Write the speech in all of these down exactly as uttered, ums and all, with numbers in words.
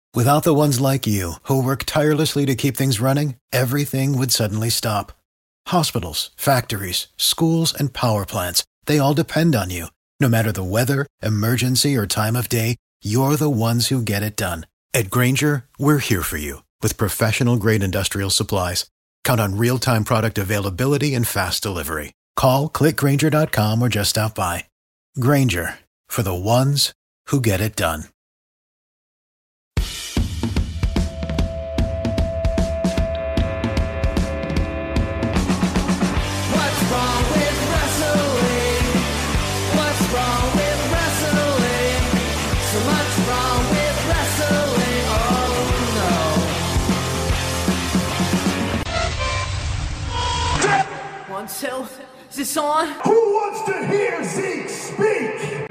Without the ones like you, who work tirelessly to keep things running, everything would suddenly stop. Hospitals, factories, schools, and power plants, they all depend on you. No matter the weather, emergency, or time of day, you're the ones who get it done. At Grainger, we're here for you with professional-grade industrial supplies. Count on real-time product availability and fast delivery. Call, click Grainger dot com, or just stop by. Grainger, for the ones who get it done. So, is this on? Who wants to hear Zeke speak?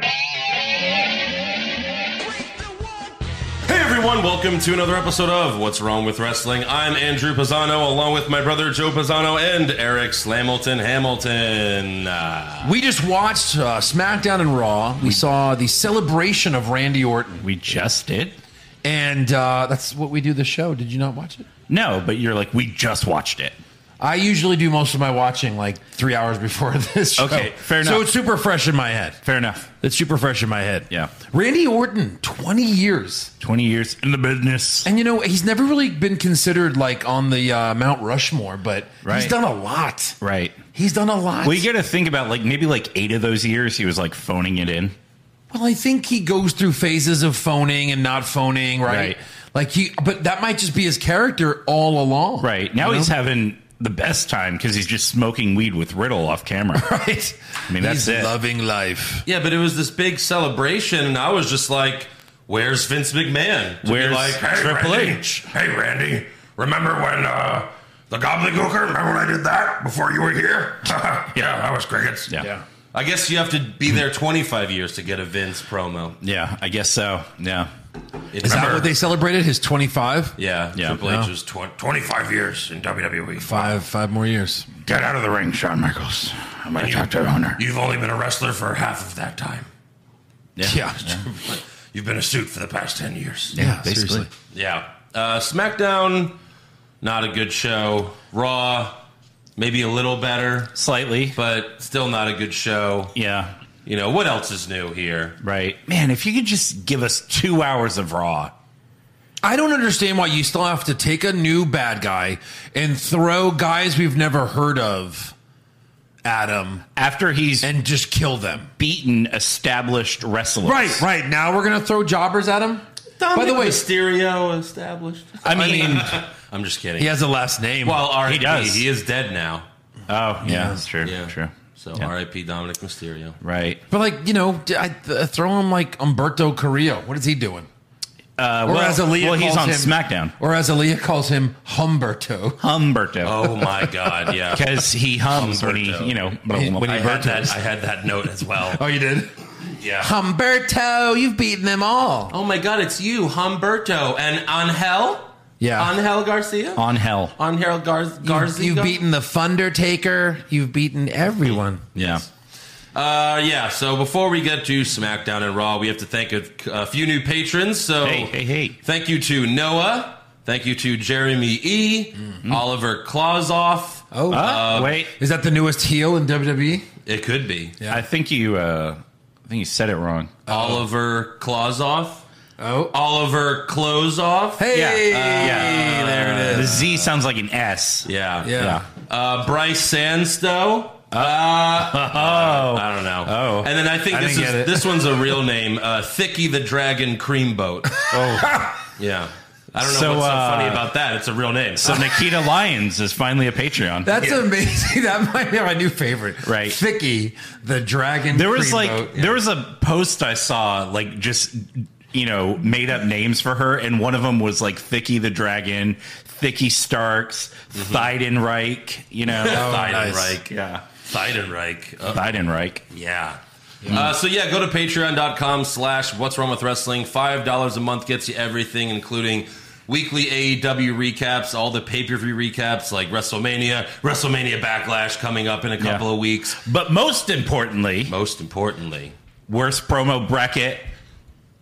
Hey everyone, welcome to another episode of What's Wrong with Wrestling. I'm Andrew Pisano, along with my brother Joe Pisano and Eric Slamilton Hamilton. Uh, we just watched uh, SmackDown and Raw. We saw the celebration of Randy Orton. We just did? And uh, that's what we do the show. Did you not watch it? No, but you're like, we just watched it. I usually do most of my watching like three hours before this show. Okay, fair enough. So it's super fresh in my head. Fair enough. It's super fresh in my head. Yeah. Randy Orton, twenty years. twenty years in the business. And, you know, he's never really been considered like on the uh, Mount Rushmore, but right. he's done a lot. Right. He's done a lot. Well, you got to think about like maybe like eight of those years he was like phoning it in. Well, I think he goes through phases of phoning and not phoning, right? Right. Like he, but that might just be his character all along. Right. Now you know? he's having the best time because he's just smoking weed with Riddle off camera. Right. I mean, that's he's it. Loving life. yeah, but it was this big celebration, and I was just like, where's Vince McMahon? To Where's be like, hey, Triple Randy, H? Hey, Randy, remember when uh, the Gobbledygooker, remember when I did that before you were here? yeah, that was crickets. Yeah. Yeah. I guess you have to be there twenty-five years to get a Vince promo. Yeah, I guess so. Yeah. It's Is that remember- what they celebrated? His twenty-five? Yeah, Yeah. Triple H No. was twenty. twenty-five years in W W E. Five, five more years. Get out of the ring, Shawn Michaels. I'm going to talk to the owner. You've only been a wrestler for half of that time. Yeah. Yeah. You've been a suit for the past ten years. Yeah, basically. seriously. Yeah. Uh, SmackDown, not a good show. Raw, maybe a little better, Slightly. but still not a good show. Yeah. You know, what else is new here? Right. Man, if you could just give us two hours of Raw. I don't understand why you still have to take a new bad guy and throw guys we've never heard of at him After he's and just kill them. beaten established wrestlers. Right, right. Now we're going to throw jobbers at him? By the way, Mysterio established. I mean, I'm just kidding. he has a last name. well, R I P. He does. He is dead now. oh, yeah, that's true. Yeah. True. So Yeah. R I P Dominic Mysterio. Right. But, like, you know, I uh, throw him like Humberto Carrillo. What is he doing? Uh, Or well, as Aaliyah well, he's calls on him- SmackDown. Or as Aaliyah calls him, Humberto. Humberto. Oh my God! Yeah, Because he hums when he, Humberto. you know, When he- when he I had that. Humbertos. I had that note as well. Oh, you did? Yeah. Humberto, you've beaten them all. Oh my God! It's you, Humberto, and Angel. Yeah. Angel Garcia. on hell. Angel Gar- You've, Garcia. you've beaten the Fundertaker. You've beaten everyone. Yeah. Uh, yeah. So before we get to SmackDown and Raw, we have to thank a, a few new patrons. So Hey, hey, hey. thank you to Noah. Thank you to Jeremy E. Oliver Klausoff. Oh, Uh, wait. is that the newest heel in W W E? It could be I think you, uh, I think you said it wrong. Oliver Klausoff. Oh. Oliver Closeoff. Hey, Yeah. there it The is. Z sounds like an S. Yeah. Yeah. Uh, Bryce Sandstow. Uh, Oh. I don't know. Oh. And then I think I this didn't is get it. this one's a real name. Uh, Thicky the Dragon Creamboat. Oh. Yeah. I don't know So, what's so uh, funny about that. It's a real name. So Nikita Lyons is finally a Patreon. That's amazing. That might be my new favorite. Right. Thicky, the dragon. There was like creamboat. Yeah. there was a post I saw like just you know made up names for her, and one of them was like Thicky the Dragon, Thicky Starks, Mm-hmm. Theidenreich. You know, Theidenreich. yeah, Theidenreich. Uh, Theidenreich. yeah. Uh, so yeah, go to patreon.com slash what's wrong with wrestling. Five dollars a month gets you everything, including weekly A E W recaps, all the pay-per-view recaps like WrestleMania, WrestleMania Backlash coming up in a couple Yeah. of weeks. But most importantly, Most importantly, worst promo bracket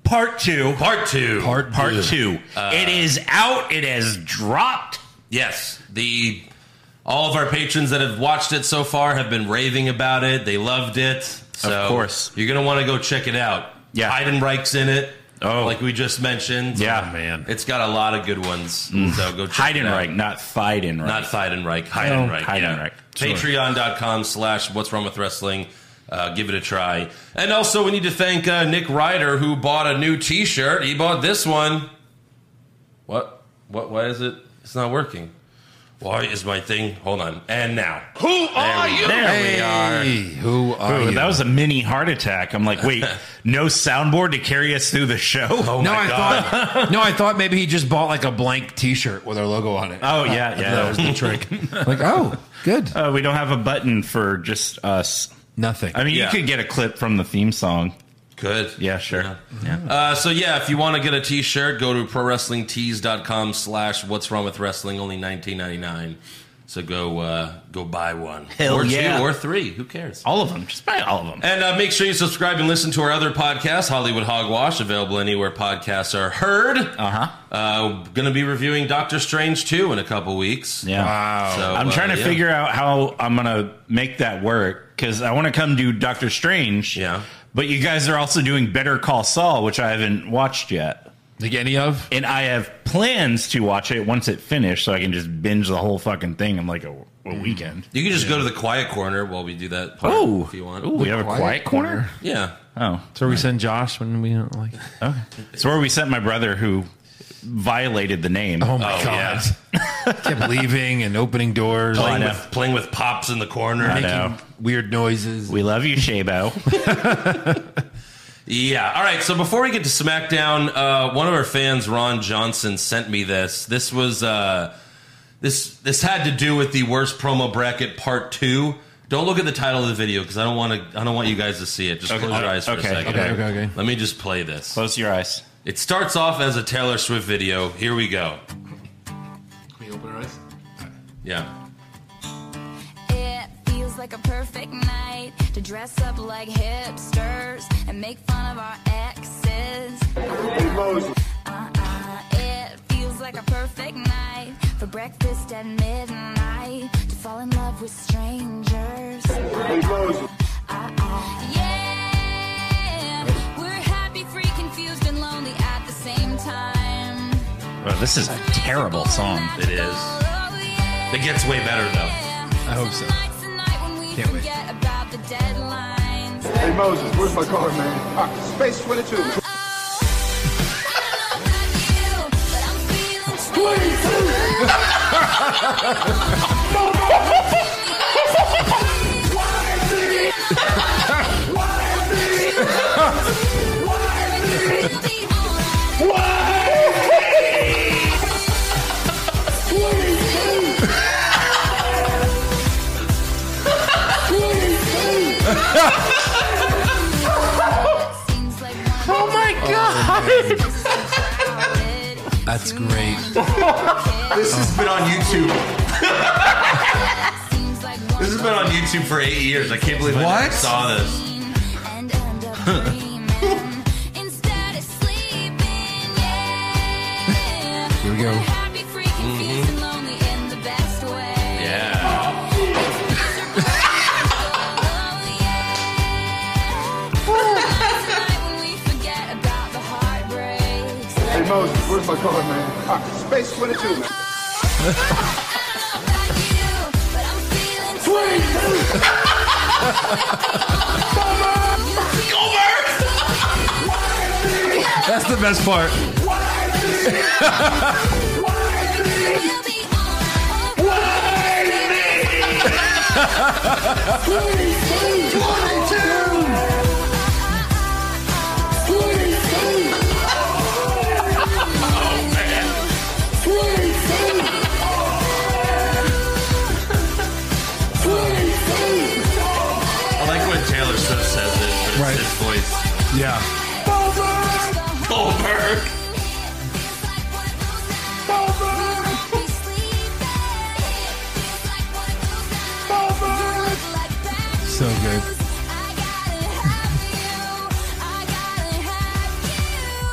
Part two. Part two. Part Part two. two. it is out. It has dropped. Yes, the all of our patrons that have watched it so far have been raving about it. They loved it. So Of course. you're gonna want to go check it out. Yeah. Heidenreich's in it. Oh. like we just mentioned. Yeah. Oh, man. It's got a lot of good ones. So go check it out. Heidenreich, not Feidenreich. Not Heidenreich. Heidenreich. Heidenreich. Yeah. Patreon.com slash What's Wrong With Wrestling. Uh, give it a try. And also, we need to thank uh, Nick Ryder, who bought a new T-shirt. He bought this one. What? What? Why is it? It's not working. Why is my thing? Hold on. And now. Who are you? There we are. Hey, who are Ooh, you? that was a mini heart attack. I'm like, wait, no soundboard to carry us through the show? Oh, no, my I God. thought. No, I thought maybe he just bought like a blank T-shirt with our logo on it. Oh, yeah, yeah. That was the trick. Like, oh, good. Uh, we don't have a button for just us. Nothing. I mean, Yeah. you could get a clip from the theme song. Good. Yeah, sure. Yeah. Uh, so, yeah, if you want to get a T-shirt, go to prowrestlingtees.com slash What's Wrong With Wrestling. Only nineteen ninety-nine. So go uh, go buy one. Hell or yeah. two or three. Who cares? All of them. Just buy all of them. And uh, make sure you subscribe and listen to our other podcast, Hollywood Hogwash, available anywhere podcasts are heard. Uh-huh. Uh, going to be reviewing Doctor Strange two in a couple weeks. Yeah. Wow. So, I'm uh, trying to yeah. figure out how I'm going to make that work because I want to come do Doctor Strange. Yeah. But you guys are also doing Better Call Saul, which I haven't watched yet. Like any of? And I have plans to watch it once it finished so I can just binge the whole fucking thing in like a, a weekend. You can just go to the quiet corner while we do that part Oh, if you want. Ooh, we have a quiet corner? Yeah. Oh. That's where we send Josh when we don't like. Okay. It's where we sent my brother who violated the name. Oh my Oh, god! Kept leaving and opening doors, Playing know. with, playing with pops in the corner. I know. making weird noises. We love you, Shabo. Yeah. All right. So before we get to SmackDown, uh, one of our fans, Ron Johnson, sent me this. This was uh, this this had to do with the worst promo bracket part two. Don't look at the title of the video because I don't want to. I don't want you guys to see it. Just Okay. close your eyes for Okay. a second. Okay, okay, okay. Let me just play this. Close your eyes. It starts off as a Taylor Swift video. Here we go. Can we open our eyes? Yeah. It feels like a perfect night to dress up like hipsters and make fun of our exes. Uh-uh. It feels like a perfect night for breakfast at midnight to fall in love with strangers. Uh-uh. Uh-uh. Yeah, we're happy, free, confused, and lonely at the same time. Well, this is a terrible song. It is. It gets way better though. I hope so. Can't wait. About the deadlines. Hey Moses, where's my car, man? Ah, Space twenty-two. Oh my god! That's great. This has been on YouTube. This has been on YouTube for eight years. I can't believe I What? never saw this. And end up dreaming instead of sleeping. Yeah. Here we go. We're happy, free, confused, and lonely in the best way. Yeah. Tonight when we forget about the heartbreaks. Hey Moses, where's my car, man? Ah, Space twenty-two, man. That's the best part. I like when Taylor Swift says it, but it's Right. his voice. Yeah. Goldberg. So good.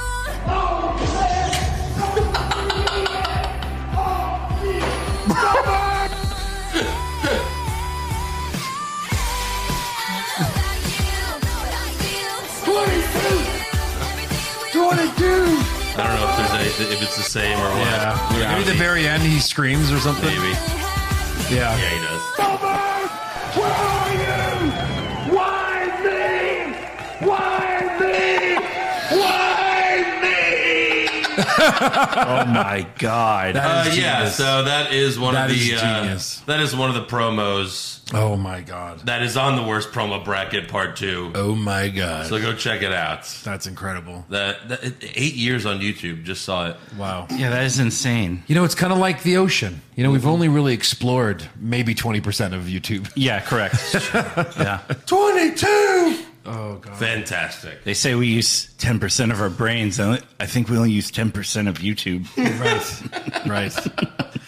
if, if it's the same or what. Yeah. Yeah. Maybe the very end he screams or something. Maybe. Yeah. Yeah, he does. Where are you? Why me? Why me? Why me? Oh my god. Uh, is yeah, genius. so that is one That of is the uh, genius. that is one of the promos Oh my god. that is on the worst promo bracket part two. Oh my god. So go check it out. That's incredible. That, that eight years on YouTube, just saw it. Wow. Yeah, that is insane. You know, it's kind of like the ocean. You know, we've only really explored maybe twenty percent of YouTube. Yeah, correct. Yeah. twenty-two. Oh god. Fantastic. They say we use ten percent of our brains. I I think we only use ten percent of YouTube. Right. Right.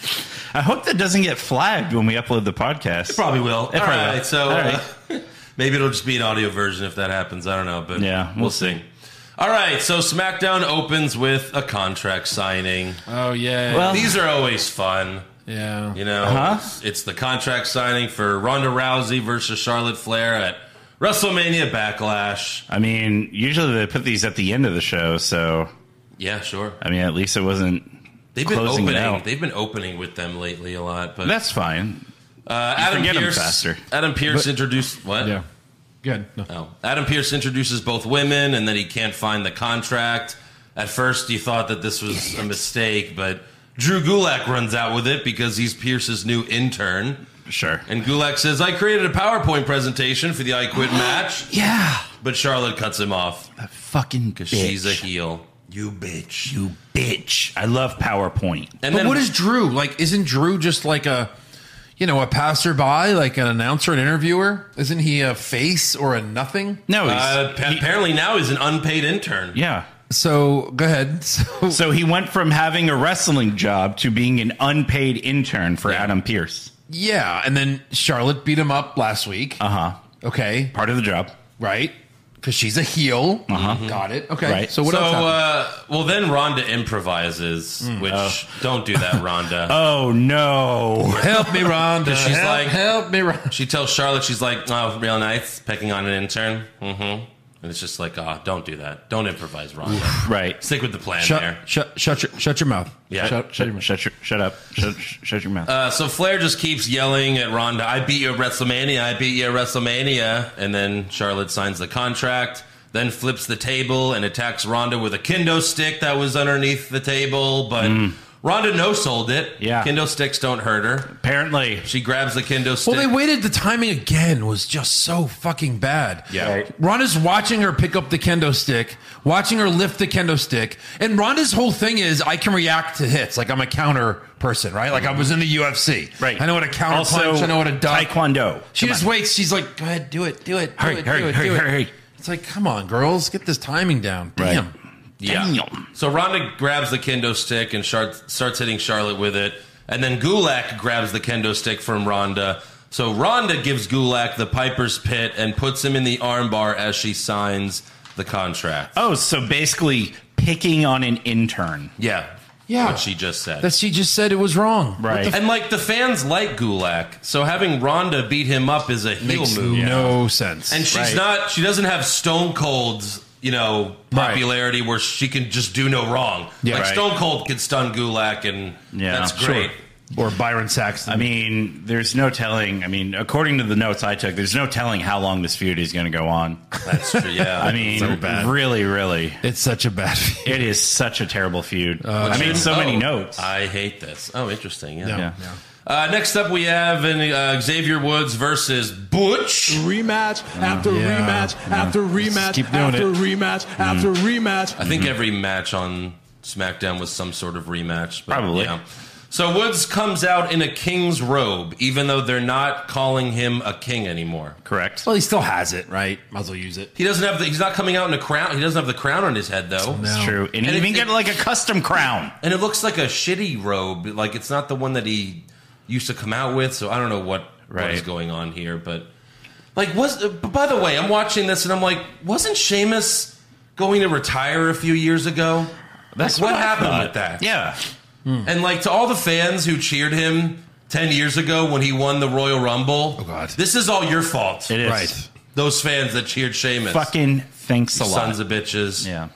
I hope that doesn't get flagged when we upload the podcast. Probably will. It All probably right, will. so All right. Uh, maybe it'll just be an audio version if that happens. I don't know, but Yeah, we'll, we'll see. All right, so SmackDown opens with a contract signing. Oh yeah. Well- These are always fun. yeah. You know, Uh-huh. it's, it's the contract signing for Ronda Rousey versus Charlotte Flair at WrestleMania Backlash. I mean, usually they put these at the end of the show, so Yeah, sure. I mean, at least it wasn't. They've been closing it opening. out. They've been opening with them lately a lot, but That's fine. uh, Adam forget 'em Pearce. faster. Adam Pearce But- introduced what? Yeah. Good. No. Oh, Adam Pearce introduces both women, and then he can't find the contract. At first, you thought that this was a mistake, but Drew Gulak runs out with it because he's Pearce's new intern. Sure. And Gulak says, "I created a PowerPoint presentation for the I Quit match," Yeah. but Charlotte cuts him off That fucking because bitch. she's a heel. You bitch. You bitch. I love PowerPoint. And But then what is Drew? Like, isn't Drew just like a, you know, a passerby, like an announcer, an interviewer? Isn't he a face or a nothing? No, he's, uh, pa- he- apparently now he's an unpaid intern. yeah. So go ahead. So, So he went from having a wrestling job to being an unpaid intern for Adam Pearce. yeah, and then Charlotte beat him up last week. Uh huh. Okay, Part of the job. right? Because she's a heel. Uh-huh. Got it. Okay. Right. So what so, else happened? uh, well, then Ronda improvises, which don't do that, Ronda. Oh no. Help me, Ronda. she's help, like- help me, Ronda. She tells Charlotte, she's like, "Oh, real nice, picking on an intern." Mm-hmm. And it's just like, oh, don't do that. Don't improvise, Ronda. Right. Stick with the plan there. Shut, shut, shut, your, shut your mouth. Yeah. Shut, shut your mouth. Shut your shut up. Shut, shut your mouth. Uh, so Flair just keeps yelling at Ronda, "I beat you at WrestleMania. I beat you at WrestleMania." And then Charlotte signs the contract, then flips the table and attacks Ronda with a kendo stick that was underneath the table. But Ronda no-sold it. Yeah. Kendo sticks don't hurt her. Apparently. She grabs the kendo stick. Well, they waited. The timing again was just so fucking bad. Yeah. Right. Ronda's watching her pick up the kendo stick, watching her lift the kendo stick, and Ronda's whole thing is, I can react to hits. Like I'm a counter person, right? Like I was in the U F C. Right. I know what a counter Also, punch. I know what a duck. Taekwondo. She Come just on. waits. She's like, go ahead, do it, do it, do Hurry, it, hurry, do it, hurry, do it. hurry. It's like, come on, girls, get this timing down. Damn. Yeah. Damn. So Ronda grabs the kendo stick and Char- starts hitting Charlotte with it. And then Gulak grabs the kendo stick from Ronda. So Ronda gives Gulak the Piper's Pit and puts him in the armbar as she signs the contract. Oh, so basically picking on an intern. Yeah. Yeah. What she just said. That she just said it was wrong. Right. What the and like the fans like Gulak. So having Ronda beat him up is a heel makes move. no sense. And she's Right. not, she doesn't have Stone Cold's, you know, popularity where she can just do no wrong. Yeah. like Right. Stone Cold can stun Gulak and Yeah. that's Sure. great. Or Byron Saxton. I mean, there's no telling. I mean, according to the notes I took, there's no telling how long this feud is going to go on. That's true, yeah. I mean, So bad. really, really. it's such a bad feud. It is such a terrible feud. I mean, Should- so many oh, notes. I hate this. Oh, interesting. Yeah. Yeah. Uh, next up, we have an, uh, Xavier Woods versus Butch. Rematch after Yeah. rematch after rematch keep doing after it. rematch after rematch. I think every match on SmackDown was some sort of rematch. But, Probably. Yeah. So Woods comes out in a king's robe, even though they're not calling him a king anymore. Correct. Well, he still has it, right? Might as well use it. He doesn't have the. He's not coming out in a crown. He doesn't have the crown on his head, though. It's true. And, And he even it- get like a custom crown. And it looks like a shitty robe. Like it's not the one that he used to come out with. So I don't know what what is Right. going on here. But like, was uh, by the way, I'm watching this and I'm like, wasn't Sheamus going to retire a few years ago? That's Like, what what I happened thought. with that? Yeah. And like to all the fans who cheered him ten years ago when he won the Royal Rumble. Oh, God. This is all your fault. It is. Right. Those fans that cheered Sheamus. Fucking thanks a lot. Sons of bitches. Yeah.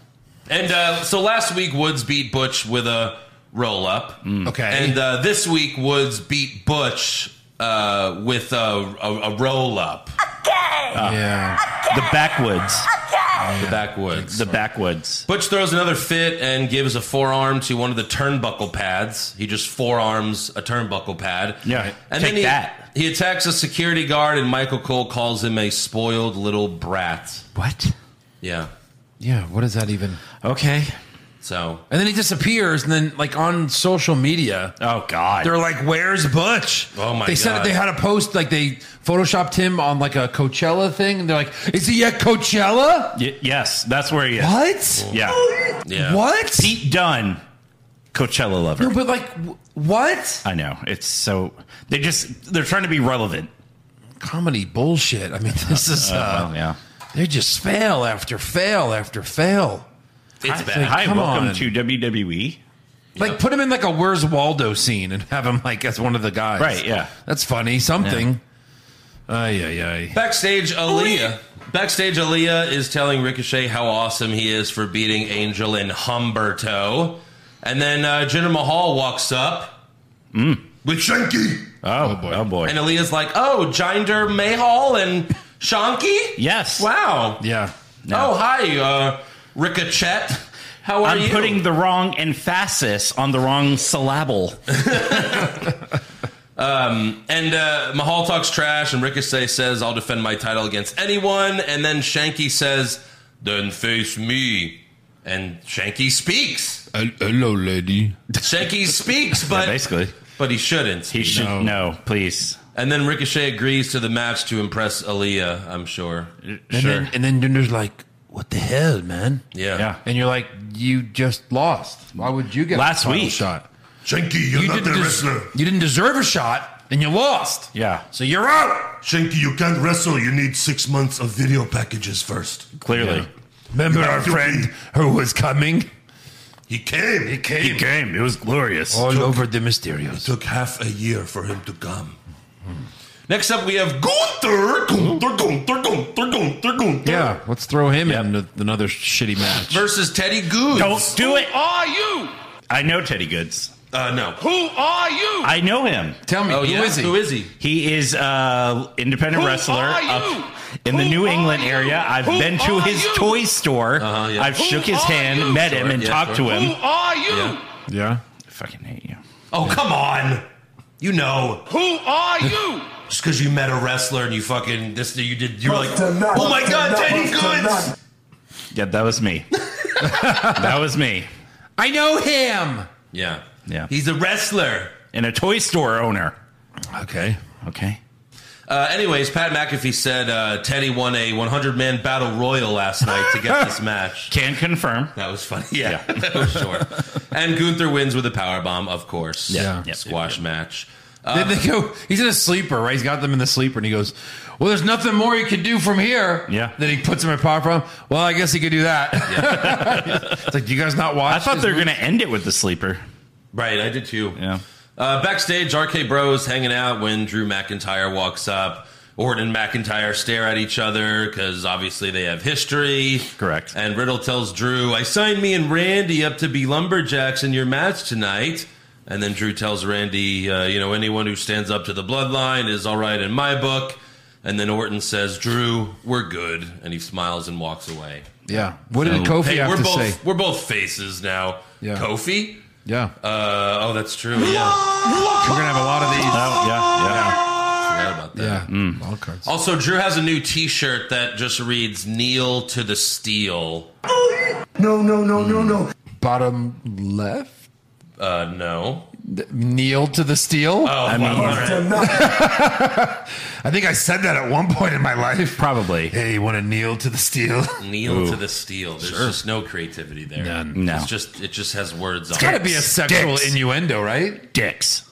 And uh, so last week, Woods beat Butch with a roll-up. Okay. And uh, this week, Woods beat Butch uh, with a, a, a roll-up. Yeah. The backwoods. The backwoods. The backwoods. Butch throws another fit and gives a forearm to one of the turnbuckle pads. He just forearms a turnbuckle pad. Yeah, and take then he, that. he attacks a security guard, and Michael Cole calls him a spoiled little brat. What? Yeah. Yeah, what is that even? Okay. So. And then he disappears, and then, like, on social media, Oh, God. they're like, where's Butch? Oh, my They said God. that they had a post, like, they photoshopped him on, like, a Coachella thing, and they're like, is he at Coachella? Y- yes, that's where he is. What? Yeah. Yeah. What? Pete Dunne, Coachella lover. No, but, like, w- what? I know. It's so... They just... They're trying to be relevant. Comedy bullshit. I mean, this is, uh, well, yeah. they just fail after fail after fail. It's bad. Like, Hi, come welcome on. to W W E. Like, put him in, like, a Where's Waldo scene and have him, like, as one of the guys. Right, yeah. That's funny. Something. Ay, ay, ay. Backstage, Aaliyah. Backstage, Aaliyah is telling Ricochet how awesome he is for beating Angel and Humberto. And then uh, Jinder Mahal walks up with Shanky. Oh, boy. Oh, boy. and Aaliyah's like, oh, Jinder Mahal and Shanky? Yes. Wow. Yeah. Oh, hi, uh, Ricochet. How are I'm you? putting the wrong emphasis on the wrong syllable. um, and uh, Mahal talks trash, and Ricochet says, I'll defend my title against anyone. And then Shanky says, then face me. And Shanky speaks. Hello, lady. Shanky speaks, but Yeah, basically. but he shouldn't. He should... No. No, please. And then Ricochet agrees to the match to impress Aaliyah, I'm sure. And Sure. then, and then Jinder's like, what the hell, man? Yeah. Yeah. And you're like, you just lost. Why would you get Last a title week. shot? Shanky, you're You not didn't, the des- wrestler. you didn't deserve a shot, and you lost. Yeah. So you're out. Shanky, you can't wrestle. You need six months of video packages first. Clearly. Remember You our have to friend be- who was coming? He came. He came. He came. It was glorious. All Took- over the Mysterios. Took half a year for him to come. Next up, we have Gunther, Gunther, Gunther, Gunther, Gunther, Gunther. Yeah, let's throw him Yep. in another shitty match. versus Teddy Goods. Don't do it. Are you? I know Teddy Goods. Uh, no. Who are you? I know him. Tell me, Oh, who yeah? is he? Who is he? He is an independent Who wrestler are you? up in the Who New are England you? area. I've Who been to are his you? toy store. Uh-huh, yeah. I've Who shook his are hand, you? met him, Sure, and yeah, talked sure. to him. Who are you? Yeah. Yeah. I fucking hate you. Oh, come on. You know. Who are you? Just because you met a wrestler and you fucking, this, you did, you were like, Bust a nut. oh my Bust a God, nut. Teddy Bust a Goods. nut. Yeah, that was me. that was me. I know him. Yeah. Yeah. He's a wrestler. And a toy store owner. Okay. Okay. Uh, anyways, Pat McAfee said uh, Teddy won a hundred man battle royal last night to get this match. Can confirm. That was funny. Yeah, for sure. And Gunther wins with a powerbomb, of course. Yeah. Yep, Squash yep, match. Then they go, he's in a sleeper, right? He's got them in the sleeper, and he goes, well, there's nothing more you can do from here. Yeah. Then he puts him in power bomb. Well, I guess he could do that. It's like, do you guys not watch? I thought his they were movie? going to end it with the sleeper. Right, I did too. Yeah. Uh, backstage, R K Bros hanging out when Drew McIntyre walks up. Orton and McIntyre stare at each other because obviously they have history. Correct. And Riddle tells Drew, I signed me and Randy up to be lumberjacks in your match tonight. And then Drew tells Randy, uh, you know, anyone who stands up to the bloodline is all right in my book. And then Orton says, Drew, we're good. And he smiles and walks away. Yeah. What did Kofi Hey, have we're to both say? we're both faces now. Yeah. Kofi? Yeah. Uh, oh, that's true. Yeah. We're going to have a lot of these. Oh, yeah, yeah. Forgot about that. Yeah. Mm. All cards. Also, Drew has a new T-shirt that just reads "Kneel to the Steel." No, no, no, no, no. Bottom left? Uh, no. Kneel to the steel? Oh, I mean, Bust a nut. I think I said that at one point in my life. probably. Hey, you want to kneel to the steel? Kneel to the steel. There's just no creativity there. None. No. It's just it just has words on It's got to it. be a sexual Dicks. innuendo, right? Dicks.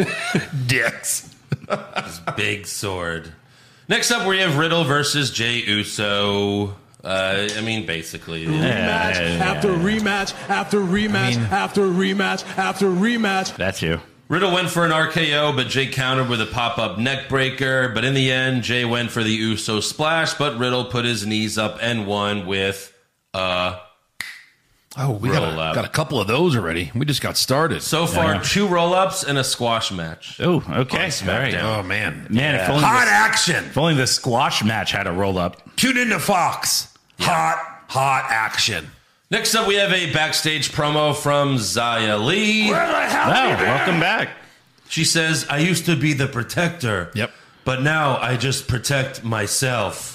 Dicks. Big sword. Next up, we have Riddle versus Jey Uso. Uh, I mean, basically, Rematch yeah, after yeah. rematch after rematch mean- after rematch after rematch. That's you. Riddle went for an R K O, but Jay countered with a pop-up neck breaker. But in the end, Jay went for the Uso splash, but Riddle put his knees up and won with uh Oh, we got roll a, up. got a couple of those already. We just got started. So far, Yeah. two roll-ups and a squash match. Oh, okay. On All right. SmackDown. Oh, man. Man, if only, Hot the, action. if only the squash match had a roll up. Tune into Fox. Hot, hot action. Next up, we have a backstage promo from Xia Li. Oh, welcome back. She says, I used to be the protector. Yep. But now I just protect myself.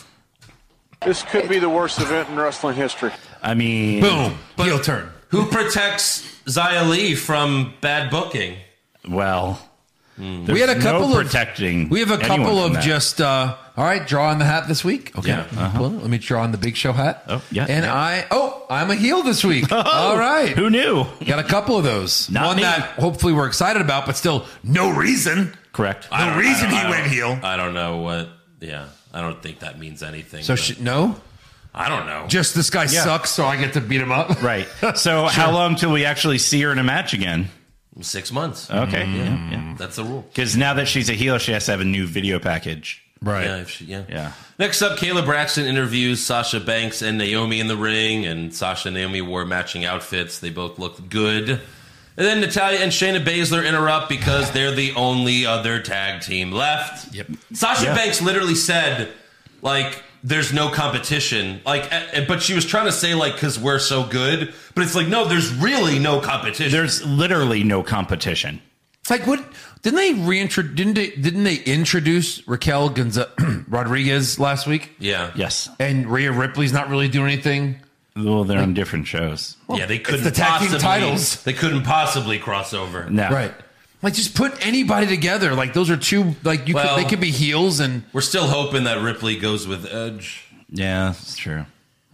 This could be the worst event in wrestling history. I mean, Boom. Heel turn. Who protects Xia Li from bad booking? well, We had a there's couple no of protecting. We have a anyone couple from of that. just uh all right, draw on the hat this week. Okay. Yeah. Uh-huh. Well, let me draw on the Big Show hat. Oh, yeah, And yeah. I oh, I'm a heel this week. All right. Who knew? Got a couple of those. Not One me. that hopefully we're excited about, but still no reason. Correct. I No don't- reason I don't- he I went don't- heel. I don't know what. Yeah, I don't think that means anything. So but- sh- no? I don't know. Just this guy Yeah. sucks, so I get to beat him up. Right. So how long till we actually see her in a match again? Six months. Okay. Yeah. That's the rule. Because now that she's a heel, she has to have a new video package. Right. Yeah, if she, yeah. Yeah. Next up, Kayla Braxton interviews Sasha Banks and Naomi in the ring, and Sasha and Naomi wore matching outfits. They both looked good. And then Natalya and Shayna Baszler interrupt because they're the only other tag team left. Yep. Sasha Yeah. Banks literally said, like, there's no competition. Like, eh, but she was trying to say, like, because we're so good. But it's like, no, there's really no competition. There's literally no competition. It's like what didn't they reintroduce didn't they didn't they introduce Raquel Gonza- Rodriguez last week? yeah. Yes. And Rhea Ripley's not really doing anything. Well, they're on different shows. Yeah, they couldn't the tag team possibly, titles. They couldn't possibly cross over. No. Right. Like just put anybody together. Like those are two like you Well- could, they could be heels and We're still hoping that Ripley goes with Edge. Yeah, that's true.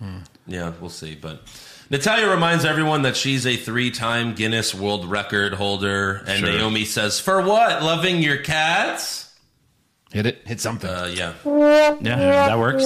Yeah, we'll see. But Natalya reminds everyone that she's a three-time Guinness World Record holder, and Sure. Naomi says, "For what? Loving your cats?" hit it, hit something. Uh, yeah. Yeah, that works.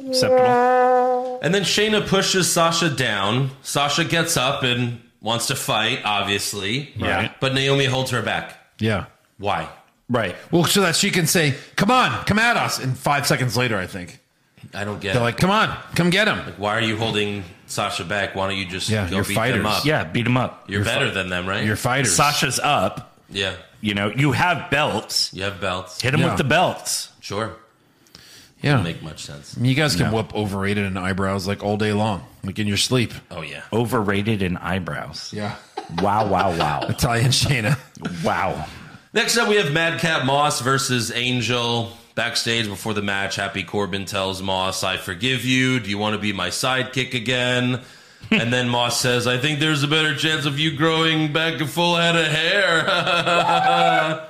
Acceptable. And then Shayna pushes Sasha down. Sasha gets up and wants to fight, obviously. Yeah. But Naomi holds her back. yeah. Why? Right. Well, so that she can say, "Come on, come at us." And five seconds later, I think I don't get they're it. like, "Come on, come get him." Why are you holding Sasha back? Why don't you just Yeah, go you're beat fighters. them up? Yeah, beat him up. You're, better than them, right? You're fighters. Sasha's up. yeah. You know, you have belts. You have belts. Hit him Yeah. with the belts. Sure. yeah. Doesn't make much sense. You guys can No. whoop overrated and eyebrows like all day long, like in your sleep. Oh, yeah. Overrated in eyebrows. Yeah. Wow, wow, wow. Italian Shayna. Wow. Next up, we have Madcap Moss versus Angel. Backstage before the match, Happy Corbin tells Moss, "I forgive you. Do you want to be my sidekick again?" And then Moss says, "I think there's a better chance of you growing back a full head of hair."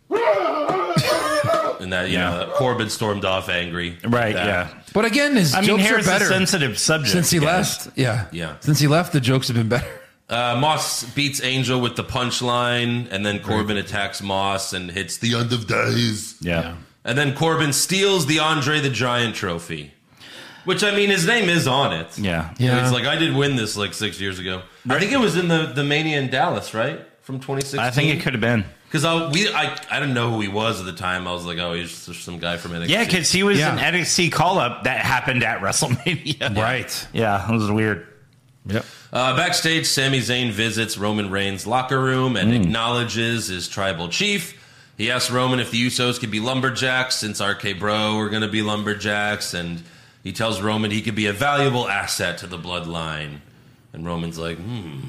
And that, you know, Corbin stormed off angry. Right, That- yeah. But again, his I mean, jokes are hair's a better sensitive subject. since he guys. left. Yeah, Yeah. Since he left, the jokes have been better. Uh, Moss beats Angel with the punchline, and then Corbin attacks Moss and hits the end of days. Yeah. And then Corbin steals the Andre the Giant trophy. Which, I mean, his name is on it. Yeah. Yeah. It's like, I did win this like six years ago. I think it was in the, the Mania in Dallas, right? From twenty sixteen? I think it could have been. Because I, we, I, I didn't know who he was at the time. I was like, oh, he's just some guy from N X T. Yeah, because he was Yeah. an N X T call-up that happened at WrestleMania. Right. Yeah, it was weird. Yep. Uh, backstage, Sami Zayn visits Roman Reigns' locker room and acknowledges his tribal chief. He asks Roman if the Usos could be lumberjacks since R K Bro are going to be lumberjacks, and he tells Roman he could be a valuable asset to the bloodline. And Roman's like, hmm.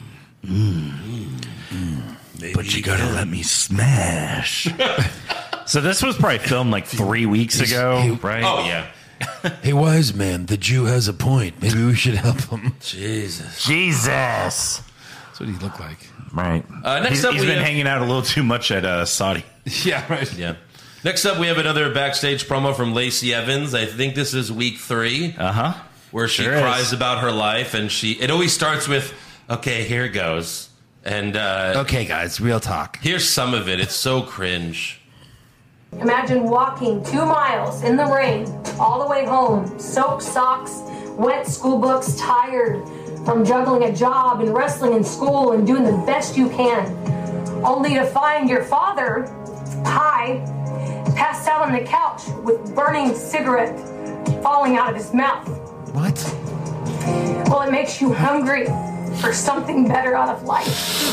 Maybe But you he gotta can. let me smash. So this was probably filmed like three weeks ago, right? Oh, yeah. Hey, wise man, the Jew has a point. Maybe we should help him. Jesus. Jesus. That's what he looked like. Right. Uh, next he's up, he's we been have- hanging out a little too much at uh, Saudi. Yeah, right. Yeah. Next up, we have another backstage promo from Lacey Evans. I think this is week three. Uh huh. Where she Sure is. cries about her life, and she it always starts with, okay, here it goes. And uh, Okay, guys, real talk. here's some of it. It's so cringe. Imagine walking two miles in the rain all the way home, soaked socks, wet school books, tired from juggling a job and wrestling in school and doing the best you can, only to find your father, high, passed out on the couch with burning cigarette falling out of his mouth. What? Well, it makes you hungry for something better out of life.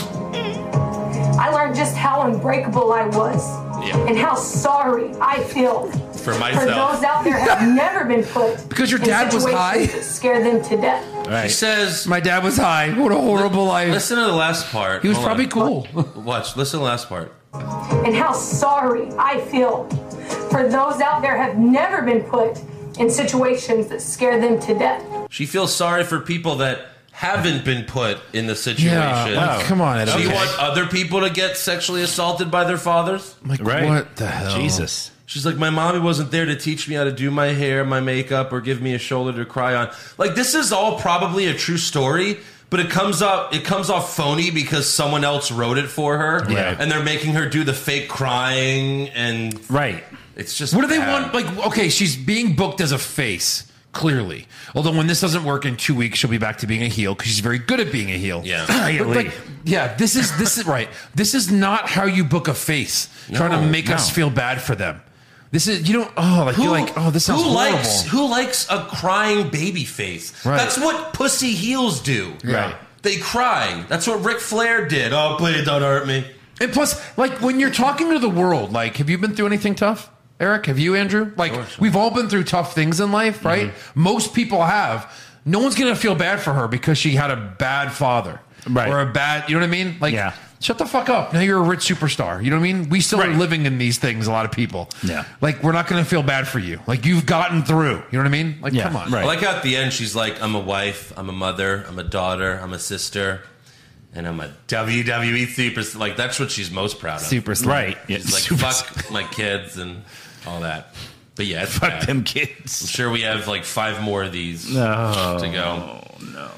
I learned just how unbreakable I was Yeah. and how sorry I feel For for myself. those out there who have never been put Because your in dad was situations high? that scare them to death. She says, My dad was high. What a horrible life. listen to the last part. He was Hold probably on. cool. Watch, listen to the last part. And how sorry I feel for those out there who have never been put in situations that scare them to death. She feels sorry for people that haven't been put in the situation. Yeah, like, come on, Ed. Do you Okay. want other people to get sexually assaulted by their fathers? Like, Right. what the hell? Jesus. She's like, my mommy wasn't there to teach me how to do my hair, my makeup, or give me a shoulder to cry on. Like, this is all probably a true story, but it comes up, it comes off phony because someone else wrote it for her, Right. and they're making her do the fake crying, and Right. it's just What do they bad. want? Like, okay, she's being booked as a face, clearly. Although when this doesn't work in two weeks, she'll be back to being a heel because she's very good at being a heel. Yeah. But, like, yeah, this is this is right. This is not how you book a face. trying to No, make us no. feel bad for them. This is you don't. Oh, like you're like oh, this sounds who horrible. likes who likes a crying baby face? Right. That's what pussy heels do. Right. They cry. That's what Ric Flair did. Oh, please don't hurt me. And plus, like when you're talking to the world, like, have you been through anything tough, Eric? Have you, Andrew? Like, we've all been through tough things in life, right? Mm-hmm. Most people have. No one's gonna feel bad for her because she had a bad father, Right. Or a bad, you know what I mean? Like, Yeah. shut the fuck up. Now you're a rich superstar. You know what I mean? We still Right. are living in these things. A lot of people. Yeah. Like, we're not gonna feel bad for you. Like, you've gotten through. You know what I mean? Like, Yeah, come on. right. I like how at the end she's like, I'm a wife, I'm a mother, I'm a daughter, I'm a sister, and I'm a W W E superstar. Like, that's what she's most proud of. Superstar. Right. Yeah, She's like, super- fuck my kids and all that. But yeah, it's Fuck bad. them I'm kids. sure we have like five more of these No. to go. No.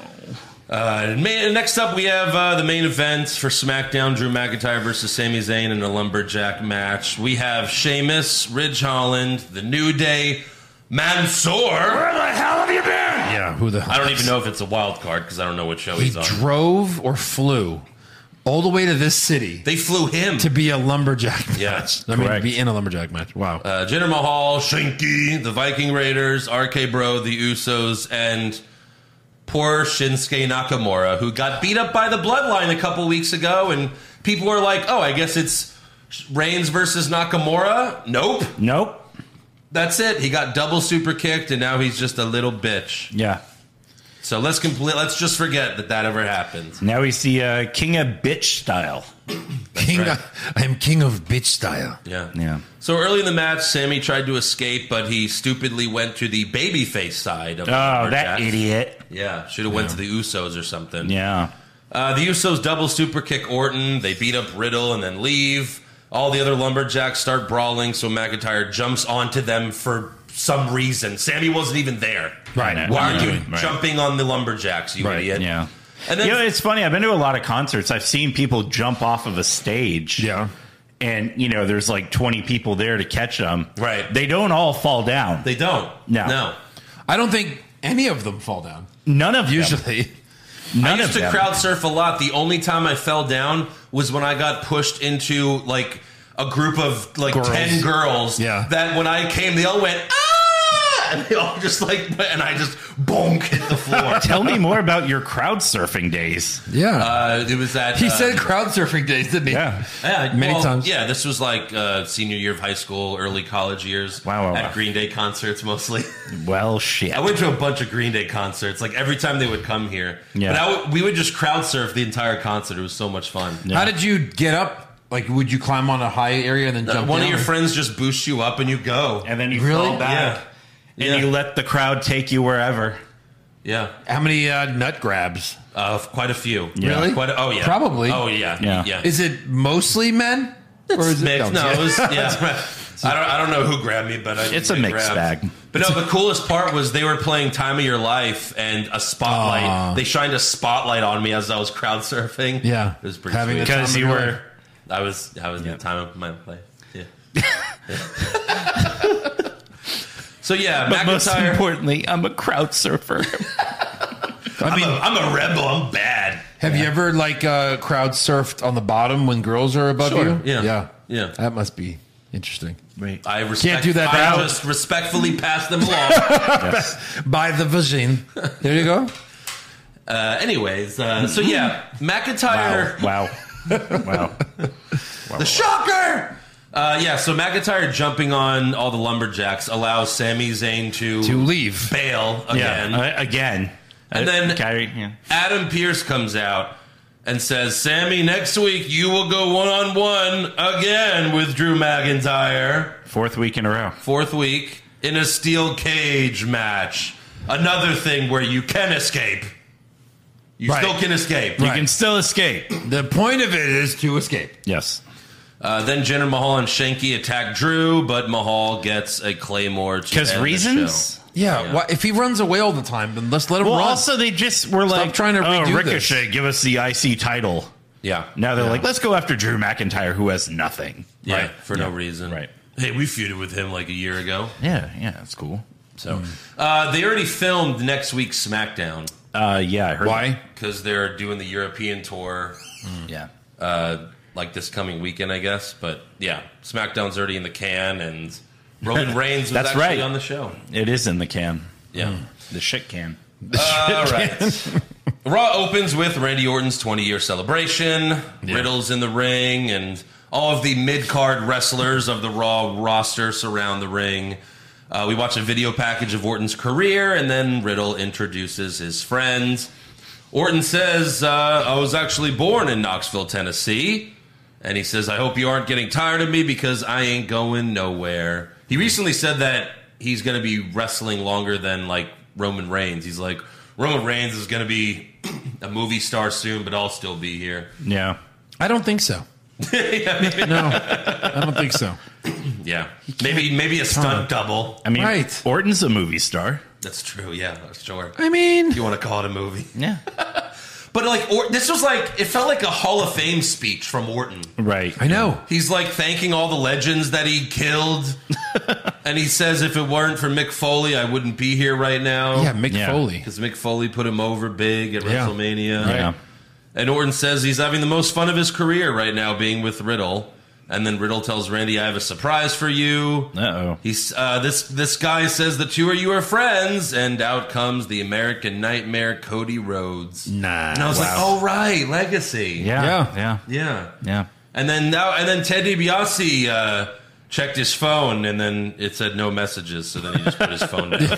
Uh, main, next up, we have uh, the main event for SmackDown: Drew McIntyre versus Sami Zayn in a lumberjack match. We have Sheamus, Ridge Holland, The New Day, Mansoor. Where the hell have you been? Yeah. Who the hell? I don't even know if it's a wild card because I don't know what show He he's on. drove or flew all the way to this city They flew him. to be a lumberjack match. Yeah, I mean, to correct. be in a lumberjack match. Wow. Uh, Jinder Mahal, Shinky, the Viking Raiders, R K Bro, the Usos, and poor Shinsuke Nakamura, who got beat up by the Bloodline a couple weeks ago, and people were like, oh, I guess it's Reigns versus Nakamura? Nope. Nope. That's it. He got double super kicked, and now he's just a little bitch. Yeah. So let's complete. Let's just forget that that ever happened. Now we see uh, King of Bitch style. King, right. I am king of bitch style. Yeah. Yeah. So early in the match, Sammy tried to escape, but he stupidly went to the babyface side of the Oh, lumberjack. that idiot. Yeah, should have went to the Usos or something. Yeah. Uh, the Usos double super kick Orton. They beat up Riddle and then leave. All the other lumberjacks start brawling, so McIntyre jumps onto them for some reason. Sammy wasn't even there. Right. Why are you Right. jumping on the lumberjacks, you Right, idiot? Yeah. And then You know, it's funny. I've been to a lot of concerts. I've seen people jump off of a stage. Yeah. And, you know, there's like twenty people there to catch them. Right. They don't all fall down. they don't. No. No. I don't think any of them fall down. None of them. Usually. None I used of to them. crowd surf a lot. The only time I fell down was when I got pushed into like a group of like Girls. ten girls. Yeah. That when I came, they all went ah, and they all just like went, and I just bonk hit the floor. Tell me more about your crowd surfing days. Yeah. Uh, it was that he uh, said crowd surfing days, didn't he? Yeah. yeah, many well, times. Yeah, this was like uh, senior year of high school, early college years. Wow, wow, at wow. Green Day concerts mostly. Well, shit. I went to a bunch of Green Day concerts. Like every time they would come here, Yeah. But I w- we would just crowd surf the entire concert. It was so much fun. How did you get up? Like, would you climb on a high area and then Uh, jump one down? of your friends just boosts you up and you go. And then you Really? fall back. Yeah. And Yeah. you let the crowd take you wherever. Yeah, How many uh, nut grabs? uh, quite a few. Yeah. Really? Quite a, oh yeah, Probably. Oh yeah, Yeah. yeah. Is it mostly men? or is mixed? No, yeah. it was yeah. I don't. I don't know who grabbed me, but I, It's a they mixed grabbed. bag. But no, the coolest part was they were playing "Time of Your Life" and a spotlight. Aw. They shined a spotlight on me as I was crowd surfing. Yeah. it was pretty Having sweet. the time Because of you your were. life. I was. I was in the time of my life. Yeah. So yeah, But most McIntyre. importantly, I'm a crowd surfer. I mean, I'm, a, I'm a rebel. I'm bad. have you ever like uh, crowd surfed on the bottom when girls are above Sure, you? yeah. yeah, Yeah. That must be interesting. Right. I respect, do that I now. just respectfully pass them along. By the vagine. There you go. Uh, anyways, uh, so yeah, McIntyre. Wow. Wow. wow. The shocker! Uh, yeah, so McIntyre jumping on all the lumberjacks allows Sami Zayn to, To leave. bail again. Yeah, uh, again. And Uh, then Kyrie, yeah. Adam Pearce comes out and says, Sammy, next week you will go one-on-one again with Drew McIntyre. Fourth week in a row. Fourth week in a steel cage match. Another thing where you can escape. You Right. still can escape. You can still escape. The point of it is to escape. Yes. Uh, then Jinder Mahal and Shanky attack Drew, but Mahal gets a Claymore to Because end reasons? the show. Yeah, Yeah. why, if he runs away all the time, then let's let him Well, run. also, they just were like, trying to oh, redo Ricochet, this." give us the I C title. Yeah. Now they're like, let's go after Drew McIntyre, who has nothing. Yeah, Right. for Yeah. no reason. Right. Hey, we feuded with him like a year ago. Yeah, yeah, that's cool. So uh, they already filmed next week's SmackDown Uh, yeah, I heard Why? because they're doing the European tour that. Yeah. uh, like this coming weekend, I guess. But yeah, SmackDown's already in the can, and Roman Reigns was That's actually right. on the show. It is in the can. Yeah. The shit can. All right. Raw opens with Randy Orton's twenty-year celebration. Riddle's in the ring, and all of the mid-card wrestlers of the Raw roster surround the ring. Uh, we watch a video package of Orton's career, and then Riddle introduces his friends. Orton says, uh, I was actually born in Knoxville, Tennessee. And he says, I hope you aren't getting tired of me because I ain't going nowhere. He recently said that he's going to be wrestling longer than, like, Roman Reigns. He's like, Roman Reigns is going to be a movie star soon, but I'll still be here. Yeah. I don't think so. yeah, No, I don't think so. yeah. Maybe maybe a stunt double. I mean, Right. Orton's a movie star. That's true, yeah, sure. I mean, If you want to call it a movie. Yeah. But, like, or, this was like, it felt like a Hall of Fame speech from Orton. Right. I know. He's like thanking all the legends that he killed. And he says, if it weren't for Mick Foley, I wouldn't be here right now. Yeah, Mick Yeah. Foley. Because Mick Foley put him over big at Yeah. WrestleMania. Yeah. And Orton says he's having the most fun of his career right now being with Riddle. And then Riddle tells Randy, I have a surprise for you. Uh-oh. He's uh, this this guy says the two of you are friends, and out comes the American Nightmare, Cody Rhodes. Nah. And I was like, oh right, Legacy. Yeah. Yeah. Yeah. Yeah. Yeah. And then now, and then Ted DiBiase uh, checked his phone, and then it said no messages. So then he just put his phone down.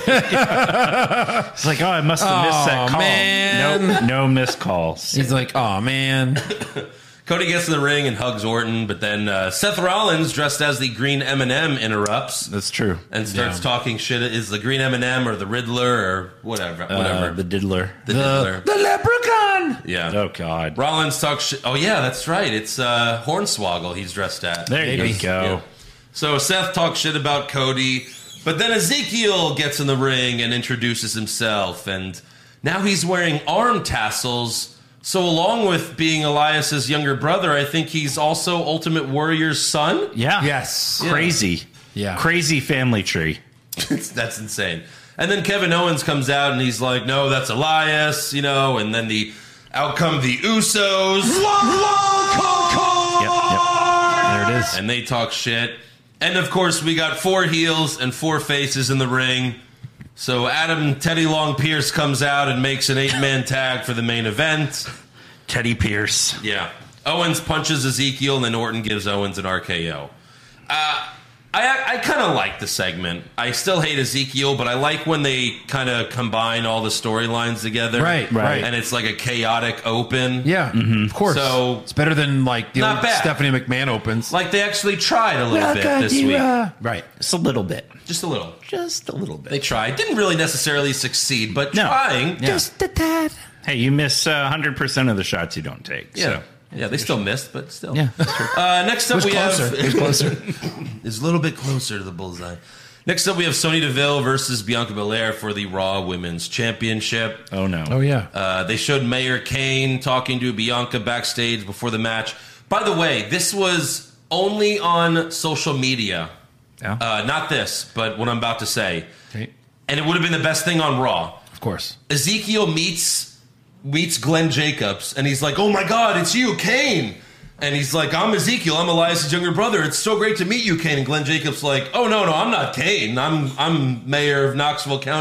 It's like, oh, I must have missed that Oh, call. man. No, no missed calls. He's like, oh man. Cody gets in the ring and hugs Orton, but then uh, Seth Rollins, dressed as the Green M and M, interrupts That's true. and starts Yeah. talking shit. Is the Green M and M or the Riddler or whatever? Whatever. Uh, the diddler. the Riddler. The leprechaun. Yeah. Oh, God. Rollins talks shit. Oh yeah, that's right. It's uh, Hornswoggle he's dressed at. There you Maybe. go. Yeah. So Seth talks shit about Cody, but then Ezekiel gets in the ring and introduces himself, and now he's wearing arm tassels. So along with being Elias's younger brother, I think he's also Ultimate Warrior's son. Yeah. Yes. Crazy. Yeah. Crazy family tree. That's insane. And then Kevin Owens comes out and he's like, no, that's Elias, you know, and then the out come the Usos. Yep, yep. There it is. And they talk shit. And of course, we got four heels and four faces in the ring. So Adam Teddy Long Pierce comes out and makes an eight-man tag for the main event. Teddy Pierce. Yeah. Owens punches Ezekiel, and then Orton gives Owens an R K O. Uh, I, I kind of like the segment. I still hate Ezekiel, but I like when they kind of combine all the storylines together. Right, right. And it's like a chaotic open. Yeah, of course. So- it's better than like the Not old bad. Stephanie McMahon opens. Like they actually tried a little bit this week. Right. Just a little bit. Just a little. Just a little They bit. tried. Didn't really necessarily succeed, but No. trying. Yeah. Just a tad. Hey, you miss uh, one hundred percent of the shots you don't take. Yeah. So. Yeah, they still missed, but still. Yeah, that's true. Uh, next up, It was we closer. have. It was closer. It's a little bit closer to the bullseye. Next up, we have Sonya Deville versus Bianca Belair for the Raw Women's Championship. Oh, no. Oh yeah. Uh, they showed Mayor Kane talking to Bianca backstage before the match. By the way, this was only on social media. Yeah. Uh, not this, but what I'm about to say. Okay. And it would have been the best thing on Raw. Of course. Ezekiel meets meets Glenn Jacobs, and he's like, "Oh my God, it's you, Kane!" And he's like, "I'm Ezekiel. I'm Elias's younger brother. It's so great to meet you, Kane." And Glenn Jacobs like, "Oh no, no, I'm not Kane. I'm I'm mayor of Knoxville County,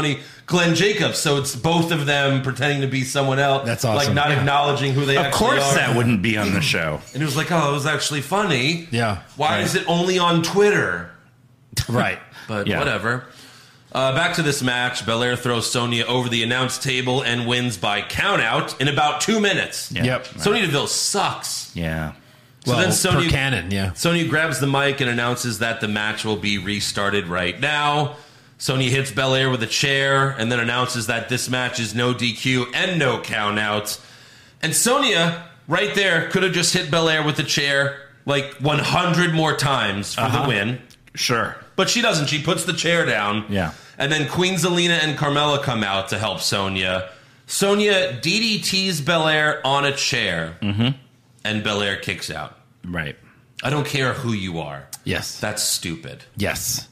Glenn Jacobs. So it's both of them pretending to be someone else. That's awesome. Like not Yeah. acknowledging who they Of actually are. course, that wouldn't be on the show. And it was like, oh, it was actually funny. Yeah. Why Right. is it only on Twitter? Right. But Yeah. whatever. Uh, back to this match. Belair throws Sonya over the announce table and wins by countout in about two minutes. Yeah. Yep. Sonya Deville sucks. Yeah. So well, then per Sonya, canon, yeah. Sonya grabs the mic and announces that the match will be restarted right now. Sonya hits Belair with a chair and then announces that this match is no D Q and no countout. And Sonya, right there, could have just hit Belair with the chair like one hundred more times for Uh-huh. the win. Sure. But she doesn't. She puts the chair down. Yeah. And then Queen Zelina and Carmella come out to help Sonya. Sonya D D Ts Belair on a chair. Mm-hmm. And Belair kicks out. Right. I don't care who you are. Yes. That's stupid. Yes.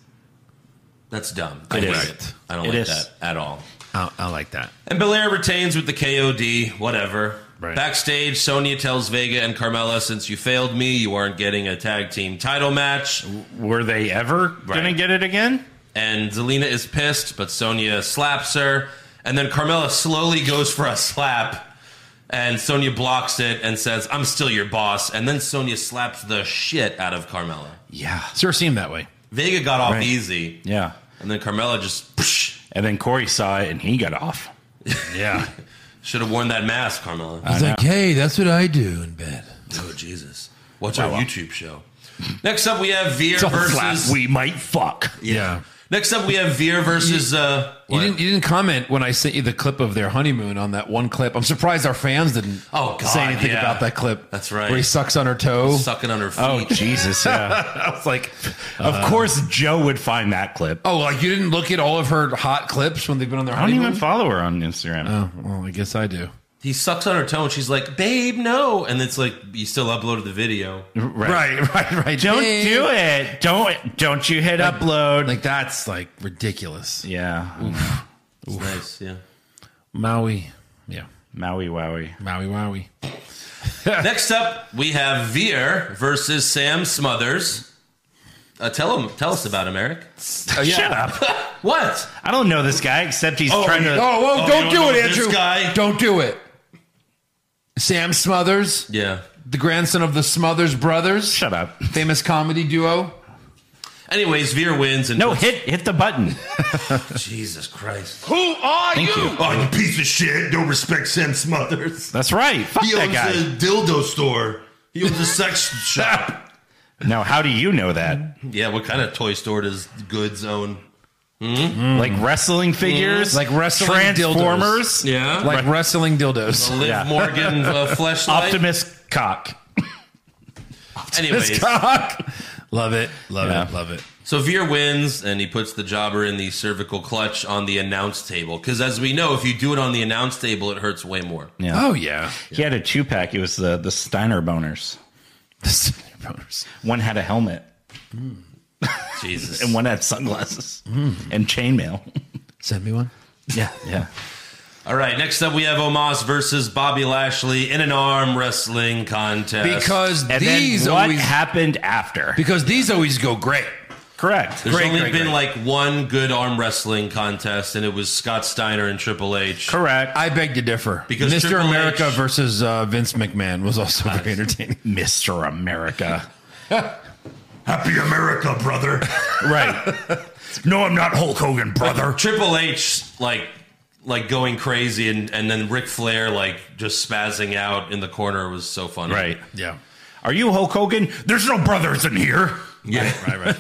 That's dumb. It I is. hate it. I don't It like is. that at all. I, I like that. And Belair retains with the K O D. Whatever. Right. Backstage, Sonya tells Vega and Carmella, since you failed me, you aren't getting a tag team title match. Were they ever going to get it again? And Zelina is pissed, but Sonya slaps her. And then Carmella slowly goes for a slap. And Sonya blocks it and says, I'm still your boss. And then Sonya slaps the shit out of Carmella. Yeah. Sure seemed that way. Vega got off Right. easy. Yeah. And then Carmella just psh, And then Corey saw it and he got off. Yeah. should have worn that mask, Carmella. He's like, hey, that's what I do in bed. Oh, Jesus. Watch our YouTube show. Next up, we have Veer It's all versus... flat. We might fuck. Yeah. Next up, we have Veer versus... Uh, You what? didn't, you didn't comment when I sent you the clip of their honeymoon on that one clip. I'm surprised our fans didn't Oh, God, say anything yeah. about that clip. That's right. Where he sucks on her toe. Sucking on her feet. Oh, Jesus. Yeah. I was like, Of course, Joe would find that clip. oh, like you didn't look at all of her hot clips when they've been on their I don't honeymoon? even follow her on Instagram. Oh, well, I guess I do. He sucks on her toe, and she's like, babe, no. And it's like, you still uploaded the video. Right, right, right. Don't Hey. do it. Don't don't you hit Like- upload. Like, that's like ridiculous. yeah. It's nice, yeah. Maui. Yeah. Maui wowie. Maui Wowie. Next up, we have Veer versus Sam Smothers. Uh, tell him, tell us about him, Eric. Oh, yeah. Shut up. What? I don't know this guy except he's Oh, trying you- to. Oh, well, Oh, don't you do don't it, know this Andrew. guy? Don't do it. Sam Smothers, Yeah. the grandson of the Smothers brothers, Shut up. famous comedy duo. Anyways, Veer wins. And No, puts- hit hit the button. Jesus Christ. Who are Thank you. Oh, you piece of shit. Don't respect Sam Smothers. That's right. Fuck He that owns guy. a dildo store. He owns a sex shop. Now, how do you know that? Yeah, what kind of toy store does Goods own? Like wrestling figures, Like wrestling Transformers, Yeah. Like wrestling dildos. Liv Yeah. Morgan uh, fleshlight. Optimus cock. Anyways, Cock. Love it. Love Yeah. it. Love it. so Veer wins, and he puts the jobber in the cervical clutch on the announce table. Because as we know, if you do it on the announce table, it hurts way more. Yeah. Oh, yeah. He had a two pack. It was the the Steiner boners. One had a helmet, Jesus. and one had sunglasses and chainmail. Send me one. Yeah, yeah. All right, next up we have Omos versus Bobby Lashley in an arm wrestling contest. Because And these then what always happened after? because these always go great. Correct. there's great, only great, been great. like one good arm wrestling contest, and it was Scott Steiner and Triple H. Correct. I beg to differ. Because Mister Triple America H- versus uh, Vince McMahon was also very entertaining. Mister America. Happy America, brother. Right. No, I'm not Hulk Hogan, brother. Triple H like like going crazy, and and then Ric Flair like just spazzing out in the corner was so funny. Right. Yeah. Are you Hulk Hogan? There's no brothers in here. Yeah. Right,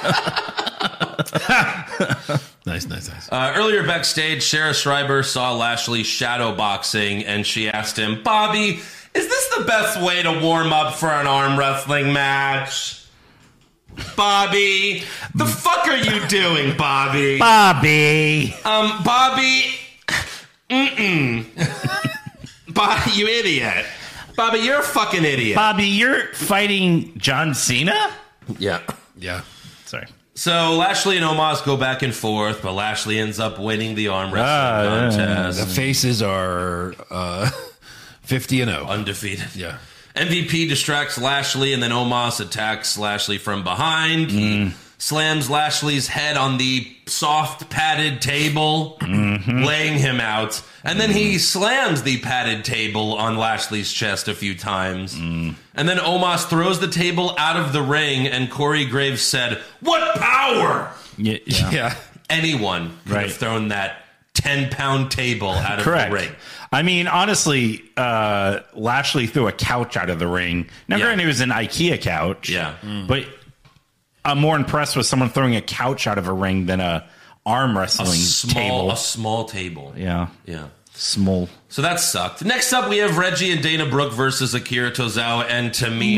right. Nice, nice, nice. Uh, earlier backstage, Sarah Schreiber saw Lashley shadow boxing, and she asked him, Bobby, is this the best way to warm up for an arm wrestling match? Bobby, the fuck are you doing, Bobby? Bobby. Um, Bobby, mm-mm. Bobby, you idiot. Bobby, you're a fucking idiot. Bobby, you're fighting John Cena? Yeah. Yeah. Sorry. So Lashley and Omos go back and forth, but Lashley ends up winning the arm wrestling Ah, yeah. contest. The faces are uh, fifty and oh. Undefeated. Yeah. M V P distracts Lashley, and then Omos attacks Lashley from behind. He slams Lashley's head on the soft padded table, Mm-hmm. laying him out. And then he slams the padded table on Lashley's chest a few times. Mm. And then Omos throws the table out of the ring, and Corey Graves said, "What power!" Yeah. yeah. Yeah. Anyone could Right. have thrown that ten-pound table out of Correct. the ring. I mean, honestly, uh, Lashley threw a couch out of the ring. Now, Yeah. granted, it was an IKEA couch. Yeah. But I'm more impressed with someone throwing a couch out of a ring than a arm A wrestling small, table. a small table. Yeah. Yeah. Small. So that sucked. Next up, we have Reggie and Dana Brooke versus Akira Tozawa and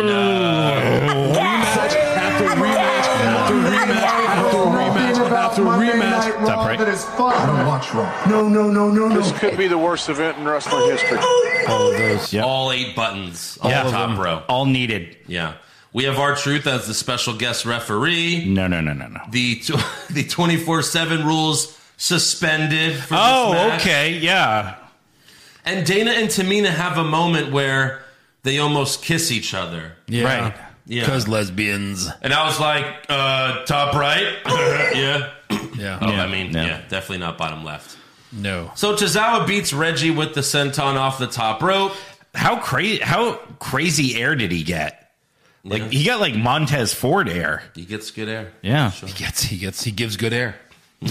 Tamina. Rematch after rematch after rematch after rematch after rematch. Top right. That is fun. I don't watch Raw. No, no, no, no, no. This could be the worst event in wrestling history. All of those. Yep. All eight buttons. All Yeah. top row. All needed. Yeah. We have R-Truth as the special guest referee. No, no, no, no, no. The tw- the twenty-four seven rules suspended for this Oh, match. okay. Yeah. And Dana and Tamina have a moment where they almost kiss each other. Yeah. Right. Yeah. Because lesbians. And I was like, uh, top right? yeah. Yeah. Oh, Yeah. I mean, Yeah. yeah, definitely not bottom left. No. So Tozawa beats Reggie with the senton off the top rope. How crazy? How crazy air did he get? Like Yeah. he got like Montez Ford air. He gets good air. Yeah. He gets, he gets, he gives good air.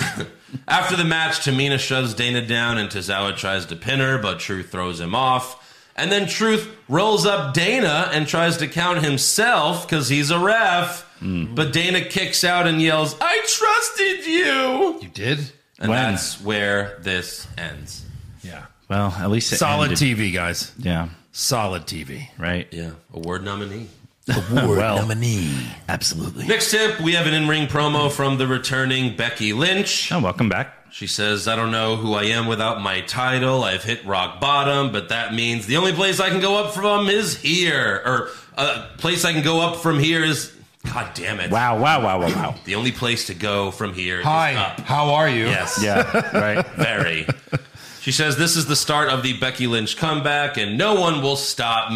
After the match, Tamina shoves Dana down and Tozawa tries to pin her, but Truth throws him off. And then Truth rolls up Dana and tries to count himself because he's a ref. Mm. But Dana kicks out and yells, "I trusted you!" You did? And When? that's where this ends. Yeah. Well, at least it Solid ended. T V, guys. Yeah. Solid T V. Right. Yeah, award nominee. Award Well. nominee. Absolutely. Next tip, we have an in-ring promo from the returning Becky Lynch. Oh, welcome back. She says, "I don't know who I am without my title. I've hit rock bottom, but that means the only place I can go up from is here. Or a uh, place I can go up from here is, God damn it. Wow, wow, wow, wow, wow. The only place to go from here Hi. is up." How are you? Yes. Yeah, right. Very. She says, "This is the start of the Becky Lynch comeback, and no one will stop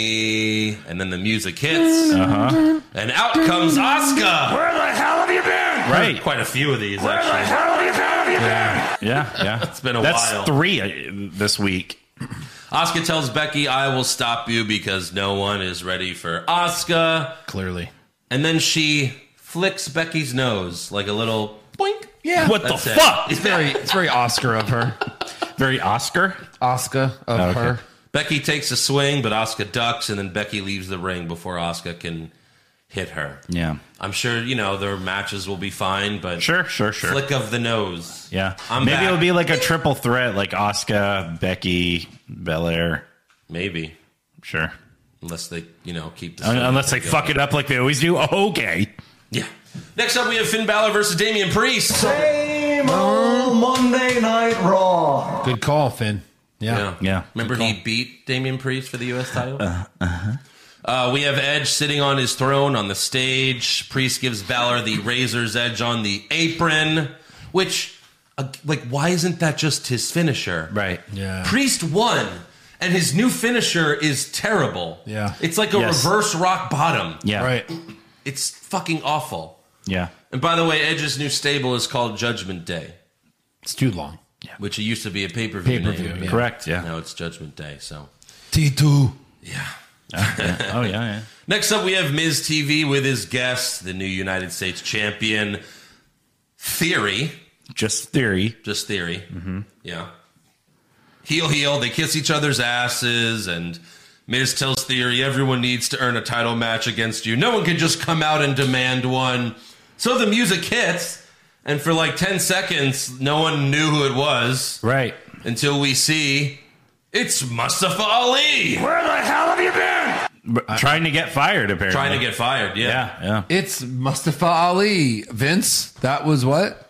me." And then the music hits, Uh-huh. and out comes Asuka. Where the hell have you been? Right. Quite a few of these, actually. have you been? Yeah, yeah. It's been a That's while. three uh, this week. Asuka tells Becky, "I will stop you because no one is ready for Asuka." Clearly. And then she flicks Becky's nose like a little boink. Yeah. What the That's it. fuck? It's very, it's very Oscar of her. Very Oscar? Oscar of Okay. her. Becky takes a swing, but Asuka ducks, and then Becky leaves the ring before Asuka can hit her. Yeah. I'm sure, you know, their matches will be fine, but Sure, sure, sure. flick of the nose. Yeah. I'm Maybe back. it'll be like a triple threat, like Asuka, Becky, Belair. Maybe. Sure. Unless they, you know, keep the Un- Unless they fuck it up like they always do. Oh, okay. Yeah. Next up, we have Finn Balor versus Damian Priest. Same old Monday Night Raw. Good call, Finn. Yeah. Yeah. Yeah. Remember he beat Damian Priest for the U S title? Uh, uh-huh. Uh, we have Edge sitting on his throne on the stage. Priest gives Balor the Razor's Edge on the apron, which, uh, like, why isn't that just his finisher? Right. Yeah. Priest won, and his new finisher is terrible. Yeah. It's like a Yes. reverse rock bottom. Yeah. Right. It's fucking awful. Yeah. And by the way, Edge's new stable is called Judgment Day, It's too long. which it used to be a pay-per-view Pay-per-view, name. yeah. Correct. Yeah. Now it's Judgment Day, so. T two. Yeah. Oh, yeah. Oh, yeah, yeah. Next up, we have Miz T V with his guest, the new United States champion, Theory. Just theory. Just Theory. Mm-hmm. Yeah. Heel, heel. They kiss each other's asses, and Miz tells Theory everyone needs to earn a title match against you. No one can just come out and demand one. So the music hits, and for like ten seconds, no one knew who it was. Right. Until we see it's Mustafa Ali. Where the hell have you been? Trying to get fired, apparently. Trying to get fired, yeah. Yeah, yeah. It's Mustafa Ali. Vince, that was what?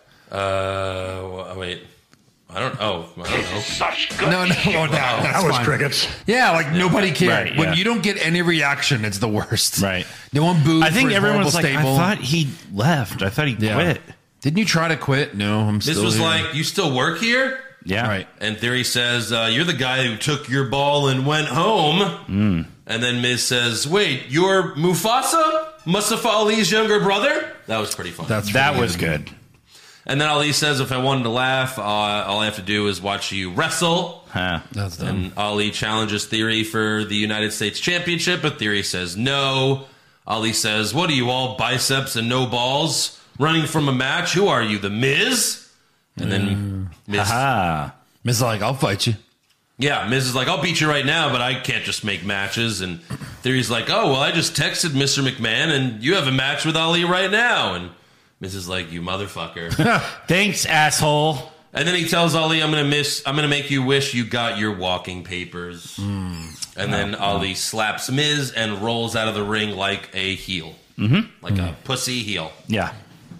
Uh, wait. I don't. Oh, I don't know. Such good. No, no, oh, no. That was crickets. Yeah, like nobody cared. Right, When yeah. you don't get any reaction, it's the worst. Right. No one booed. I think for his everyone's like, horrible I stable. thought he left. I thought he Yeah. quit. Didn't you try to quit? No, I'm This still was here. like, you still work here? Yeah. Right. And Theory says, uh, you're the guy who took your ball and went home. And then Miz says, wait, you're Mufasa? Mustafa Ali's younger brother? That was pretty fun. That's that was good. And then Ali says, if I wanted to laugh, uh, all I have to do is watch you wrestle. Huh. That's dumb. And Ali challenges Theory for the United States Championship, but Theory says no. Ali says, what are you, all biceps and no balls? Running from a match? Who are you, the Miz? And then Miz... Aha. Miz is like, I'll fight you. Yeah, Miz is like, I'll beat you right now, but I can't just make matches. And Theory's like, oh, well, I just texted Mister McMahon, and you have a match with Ali right now. And Miz is like, you motherfucker. Thanks, asshole. And then he tells Ali, I'm gonna miss I'm gonna make you wish you got your walking papers. Mm. And then oh, Ali oh. slaps Miz and rolls out of the ring like a heel. Mm-hmm. Like mm. a pussy heel. Yeah.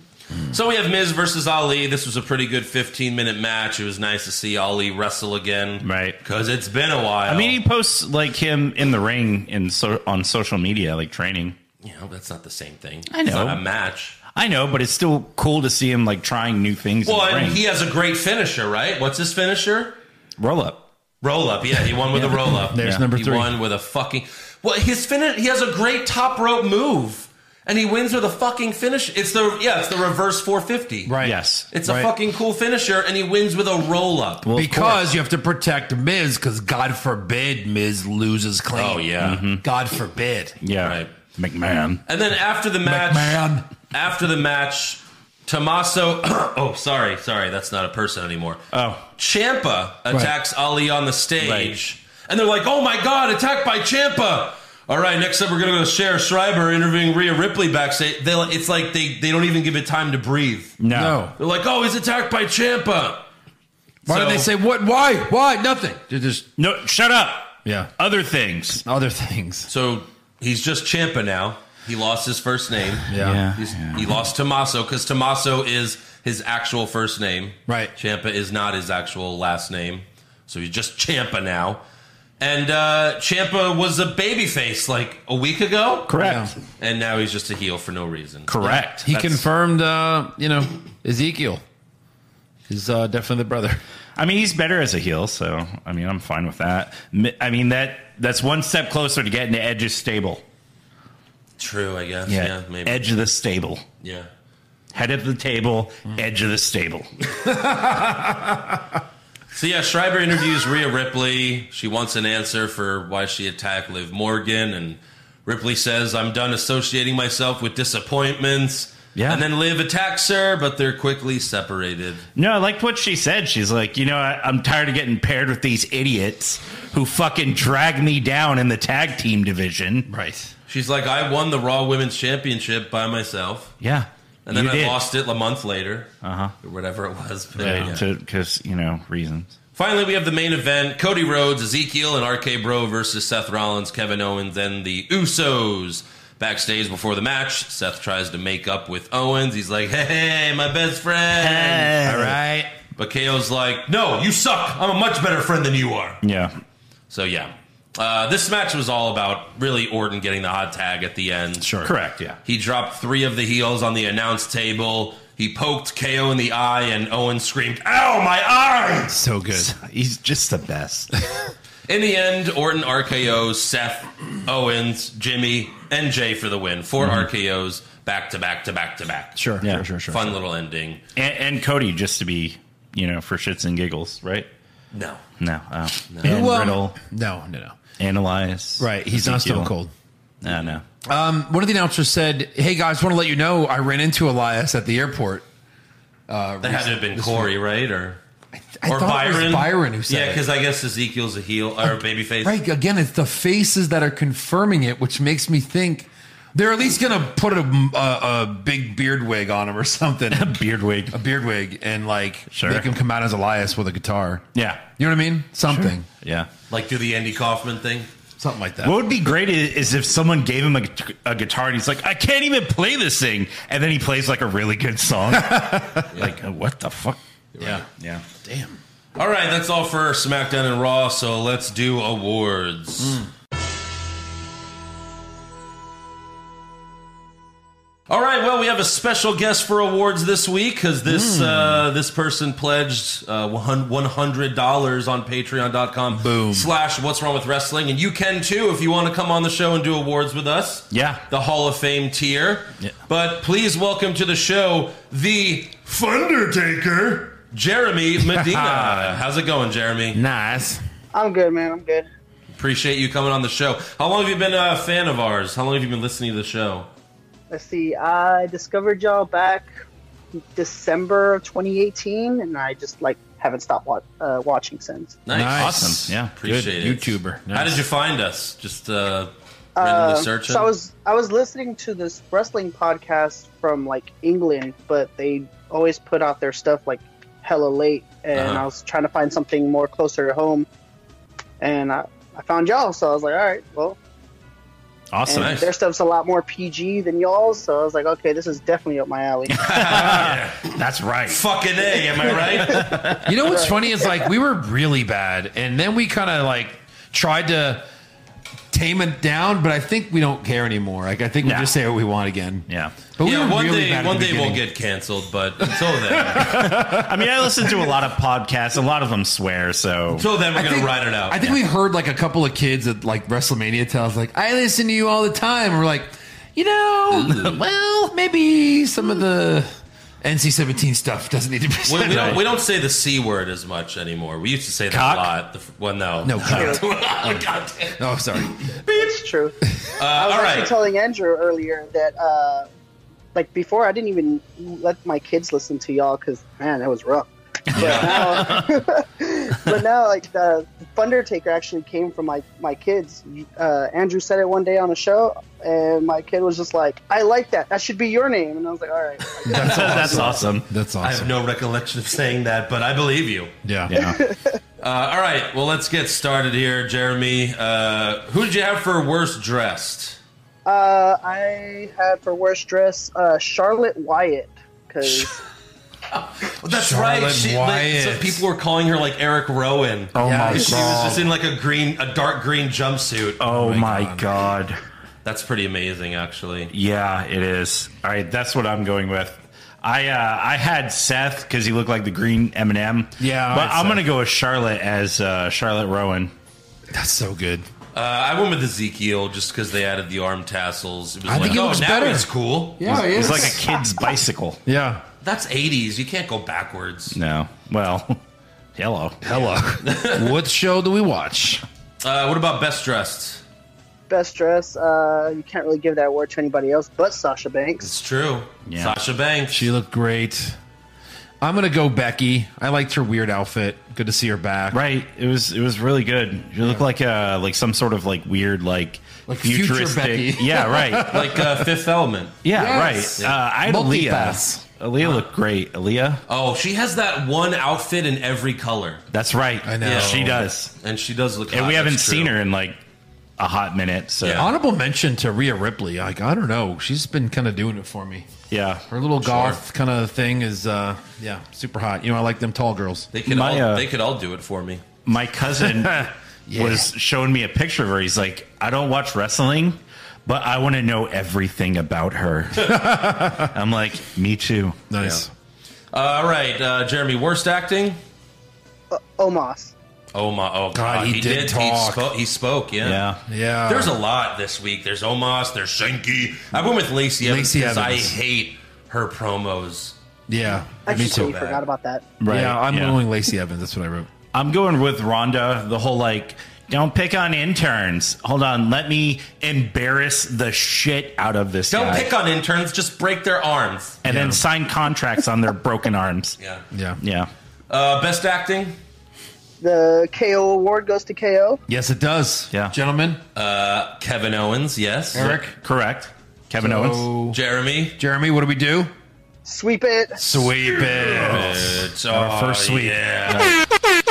So we have Miz versus Ali. This was a pretty good fifteen minute match. It was nice to see Ali wrestle again. Right. Because it's been a while. I mean, he posts like him in the ring in so, on social media, like training. You know, that's not the same thing. I know. It's not a match. I know, but it's still cool to see him like trying new things. Well, in the and ring. he has a great finisher, right? What's his finisher? Roll up. Roll up, yeah. He won with yeah. a roll up. There's yeah. number he three. He won with a fucking... Well, his finish... He has a great top rope move. And he wins with a fucking finish. It's the... Yeah, it's the reverse four fifty. Right. Yes. It's a right. fucking cool finisher, and he wins with a roll up. Well, because you have to protect Miz, because God forbid Miz loses clean. Oh, yeah. Mm-hmm. God forbid. Yeah. Right. McMahon. And then after the match... McMahon. After the match... Tommaso, oh, sorry, sorry, that's not a person anymore. Oh. Ciampa attacks right. Ali on the stage, right. and they're like, oh my God, attacked by Ciampa. All right, next up we're going to go Cher Schreiber interviewing Rhea Ripley backstage. They, it's like they, they don't even give it time to breathe. No. no. They're like, oh, he's attacked by Ciampa. Why so, did they say, what, why, why, nothing? They're just... No, shut up. Yeah. Other things. Other things. So he's just Ciampa now. He lost his first name. Yeah. yeah, He's, yeah. He lost Tommaso because Tommaso is his actual first name. Right. Ciampa is not his actual last name. So he's just Ciampa now. And uh, Ciampa was a babyface like a week ago. Correct. Yeah. And now he's just a heel for no reason. Correct. He That's, confirmed, uh, you know, Ezekiel. He's uh, definitely the brother. I mean, he's better as a heel, so, I mean, I'm fine with that. I mean, that that's one step closer to getting to Edge's stable. True, I guess. Yeah, Yeah, maybe. Edge of the stable. Yeah. Head of the table, edge of the stable. So, yeah, Schreiber interviews Rhea Ripley. She wants an answer for why she attacked Liv Morgan. And Ripley says, I'm done associating myself with disappointments. Yeah. And then Liv attacks her, but they're quickly separated. No, I liked what she said. She's like, you know, I, I'm tired of getting paired with these idiots who fucking drag me down in the tag team division. Right. She's like, I won the Raw Women's Championship by myself. Yeah. And then you I did. lost it a month later. Uh-huh. Or whatever it was. But, Yeah, yeah. because, you know, reasons. Finally, we have the main event. Cody Rhodes, Ezekiel, and R K Bro versus Seth Rollins, Kevin Owens, and the Usos. Backstage before the match, Seth tries to make up with Owens. He's like, hey, my best friend. Hey. All right. But K O's like, no, you suck. I'm a much better friend than you are. Yeah. So, yeah. Uh, this match was all about really Orton getting the hot tag at the end. Sure. Correct, yeah. He dropped three of the heels on the announce table. He poked K O in the eye, and Owens screamed, ow, my eye! So good. He's just the best. In the end, Orton R K Os Seth, Owens, Jimmy, and Jay for the win. Four Mm-hmm. R K Os back to back to back to back. Sure, Yeah. sure, sure, sure. Fun little ending. And, and Cody, just to be, you know, for shits and giggles, right? No. No. Oh. And Well, Riddle, no, no, no. and Elias. Right. He's not Ezekiel. Stone Cold. No, no. Um, one of the announcers said, hey, guys, want to let you know I ran into Elias at the airport. Uh, That had to have been Corey, right? Or I or thought Byron. it was Byron who said Yeah, it. because I guess Ezekiel's a heel or babyface. Right. Again, it's the faces that are confirming it, which makes me think they're at least going to put a, a, a big beard wig on him or something. A beard wig. A beard wig. And, like, Sure. make him come out as Elias with a guitar. Yeah. You know what I mean? Something. Yeah. Like do the Andy Kaufman thing. Something like that. What would be great is, is if someone gave him a, a guitar and he's like, I can't even play this thing. And then he plays like a really good song. Like, uh, what the fuck? Yeah. Yeah. Damn. All right, that's all for SmackDown and Raw, so let's do awards. Mm. All right, well, we have a special guest for awards this week because this mm. uh, this person pledged uh, one hundred dollars on patreon dot com Boom. slash What's Wrong with Wrestling. And you can, too, if you want to come on the show and do awards with us. Yeah. The Hall of Fame tier. Yeah. But please welcome to the show the Fundertaker, Jeremy Medina. How's it going, Jeremy? Nice. I'm good, man. I'm good. Appreciate you coming on the show. How long have you been a fan of ours? How long have you been listening to the show? Let's see. I discovered y'all back December of twenty eighteen, and I just like haven't stopped wa- uh, watching since. Nice. nice, awesome. Yeah, appreciate Good it. YouTuber. Nice. How did you find us? Just uh, randomly Uh, searching. so I was I was listening to this wrestling podcast from like England, but they always put out their stuff like hella late, and Uh-huh. I was trying to find something more closer to home, and I, I found y'all, so I was like, all right, well. Awesome. And Nice. their stuff's a lot more P G than y'all's, so I was like, okay, this is definitely up my alley. That's right. Fucking A, am I right? You know what's funny is like we were really bad, and then we kind of like tried to tame it down, but I think we don't care anymore. Like I think we Yeah. just say what we want again. Yeah. But we yeah, were one really day, bad at one the day we'll beginning. get canceled, but until then, I mean, I listen to a lot of podcasts. A lot of them swear, so. until then, we're I gonna think- ride it out. I think we heard like a couple of kids at like WrestleMania tell us like, I listen to you all the time. And we're like, you know, well, maybe some of the N C seventeen stuff doesn't need to be We, said. we don't we don't say the C word as much anymore. We used to say that Cock? a lot. The, f- well, no, No, God. oh, God damn. Oh, sorry. It's true. Uh, I was all actually right. telling Andrew earlier that, uh, like, before I didn't even let my kids listen to y'all because, man, that was rough. But now, but now, like, the Thundertaker actually came from my, my kids. Uh, Andrew said it one day on a show, and my kid was just like, I like that. That should be your name. And I was like, all right. That's, that's awesome. That's I have awesome. no recollection of saying that, but I believe you. Yeah. Yeah. Uh, all right, well, let's get started here, Jeremy. Uh, who did you have for worst dressed? Uh, I had for worst dress uh, Charlotte Wyatt because Well, that's Charlotte right. She, like, Wyatt. so people were calling her like Eric Rowan. Oh Yeah, my she She god. was just in like a green, a dark green jumpsuit. Oh, my my God. god. That's pretty amazing, actually. Yeah, it is. All right, that's what I'm going with. I uh, I had Seth because he looked like the green M and M. Yeah, but I had I'm Seth. gonna go with Charlotte as uh, Charlotte Rowan. That's so good. Uh, I went with Ezekiel just because they added the arm tassels. It was I like, think he oh, looks now better. he's cool. Yeah, he It's is. like a kid's bicycle. Yeah. That's eighties. You can't go backwards. No, well, hello, Hello. What show do we watch? Uh, what about best dressed? best dress. Uh, you can't really give that award to anybody else but Sasha Banks. It's true. Yeah. Sasha Banks. She looked great. I'm gonna go Becky. I liked her weird outfit. Good to see her back. Right. It was it was really good. You look like uh like some sort of like weird like, Like future futuristic. Becky. Yeah, right. like uh, Fifth Element. Yeah, Yes. right. Uh, I had Aaliyah. Multipass. Aaliyah looked great. Aaliyah. Oh, she has that one outfit in every color, That's right. I know. Yeah. She does. and she does look. And hot, we haven't that's seen true. her in like a hot minute. So Yeah. yeah, Honorable mention to Rhea Ripley. Like I don't know, she's been kind of doing it for me. Her little goth kind of thing is, uh, yeah, super hot. You know, I like them tall girls. They could My, all. uh, they could all do it for me. my cousin Yeah. was showing me a picture of her. He's like, I don't watch wrestling, but I want to know everything about her. I'm like, me too. Nice. Uh, all right, uh, Jeremy. Worst acting. Uh, Omos. Oh my! Oh god, God, he did He, talk. spo- he spoke. Yeah. Yeah. Yeah. There's a lot this week. There's Omos. There's Shanky. I went with Lacey Evans Lacey because I Evans. hate her promos. Yeah. I Me just too. totally forgot about that. Right. Yeah, I'm yeah. going Lacey Evans. That's what I wrote. I'm going with Rhonda. The whole like, don't pick on interns. Hold on, let me embarrass the shit out of this Don't guy. pick on interns. Just break their arms. and Yeah. then sign contracts on their broken arms. Yeah. Yeah. Yeah. Uh, best acting. The K O award goes to K O. Yes, it does. Yeah. Gentlemen, Uh, Kevin Owens. Yes. Eric, Correct. Kevin Owens. so, Jeremy. Jeremy, what do we do? Sweep it. Sweep it. It's Our first sweep. Yeah.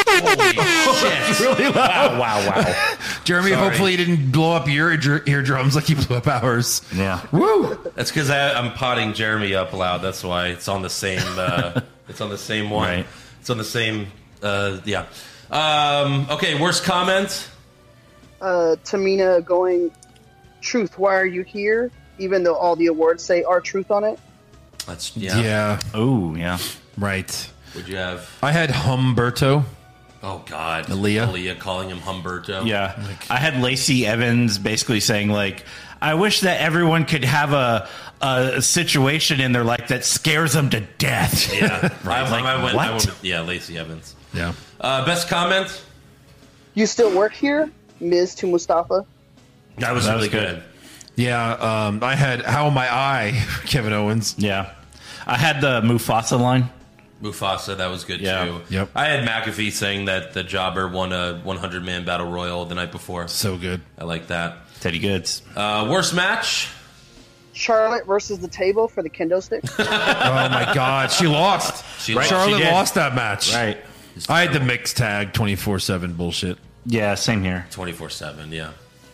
Holy shit. Really loud. Wow, wow, wow. Jeremy, Sorry. hopefully you didn't blow up your ear- eardrums like you blew up ours. Yeah. Woo! That's because I'm potting Jeremy up loud. That's why it's on the same. Uh, it's on the same one. Right. It's on the same. Uh, yeah. Um, okay. Worst comment. Uh, Tamina going, Truth, why are you here? even though all the awards say R-Truth on it. That's yeah. Yeah. Oh, yeah. Right. Would you have? I had Humberto. Oh God, Aaliyah. Aaliyah calling him Humberto. Yeah. I had Lacey Evans basically saying, like, I wish that everyone could have a a situation in their life that scares them to death. Yeah. Right. I, Like, I went, what? I went with, yeah, Lacey Evans. Yeah. Uh, best comment? You still work here? Miz to Mustafa. That was That really was good. good. Yeah. Um, I had How Am I I? Kevin Owens. Yeah. I had the Mufasa line. Mufasa, that was good Yeah. too. Yep. I had McAfee saying that the Jobber won a hundred man battle royal the night before. So good. I like that. Teddy Goods. Uh, worst match? Charlotte versus the table for the kendo stick. Oh my God, she lost. She Right. Charlotte She did. lost that match. Right. I had the mixed tag twenty-four seven bullshit. Yeah, same here. twenty-four seven, yeah.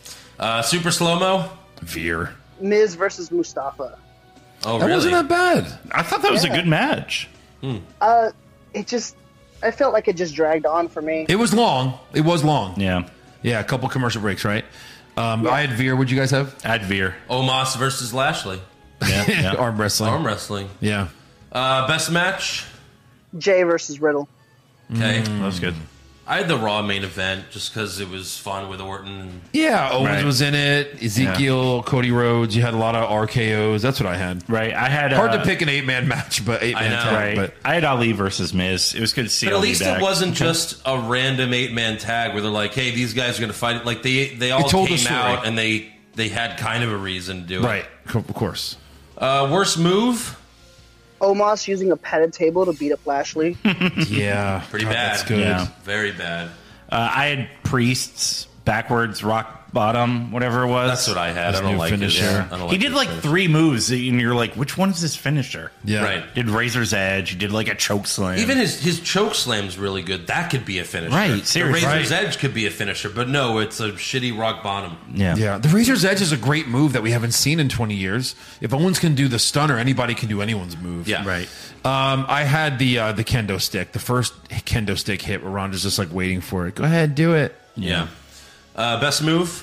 Uh, super slow-mo? Veer. Miz versus Mustafa. Oh, That really? wasn't that bad. I thought that was Yeah. a good match. Uh, it just, I felt like it just dragged on for me. It was long. It was long. Yeah. Yeah, a couple commercial breaks, right? Um, I had Veer. What'd you guys have? I had Veer. Omos versus Lashley. Yeah. yeah. Arm wrestling. Arm wrestling. Yeah. Uh, best match? Jay versus Riddle. Okay. That was good. I had the Raw main event just because it was fun with Orton. Yeah, Owens Right. was in it. Ezekiel, Cody Rhodes. You had a lot of R K Os. That's what I had. Right. I had Hard uh, to pick an eight man match, but eight man know. tag. Right. But I had Ali versus Miz. It was good to see But at Ali least back. it wasn't just a random eight man tag where they're like, "Hey, these guys are going to fight." Like they they all told the came story. out and they they had kind of a reason to do right, of course. it. Uh, worst move? Omos using a padded table to beat up Lashley. Yeah, Pretty God, bad. That's good. Yeah. Very bad. Uh, I had Priest's backwards rock bottom, whatever it was. That's what I had. His I don't new like finisher. it. I don't like He did his like finisher. three moves, and you're like, which one is his finisher? Yeah, Right. Did Razor's Edge. He did like a choke slam. Even his his choke slam's really good. That could be a finisher. Right, The seriously. Razor's Right. Edge could be a finisher, but no, it's a shitty rock bottom. yeah. Yeah, the Razor's Edge is a great move that we haven't seen in twenty years. If Owens can do the stunner, anybody can do anyone's move. Yeah. Right. Um, I had the uh, the kendo stick, the first kendo stick hit where Ronda's just like waiting for it. Go ahead, do it. Yeah. Uh, best move?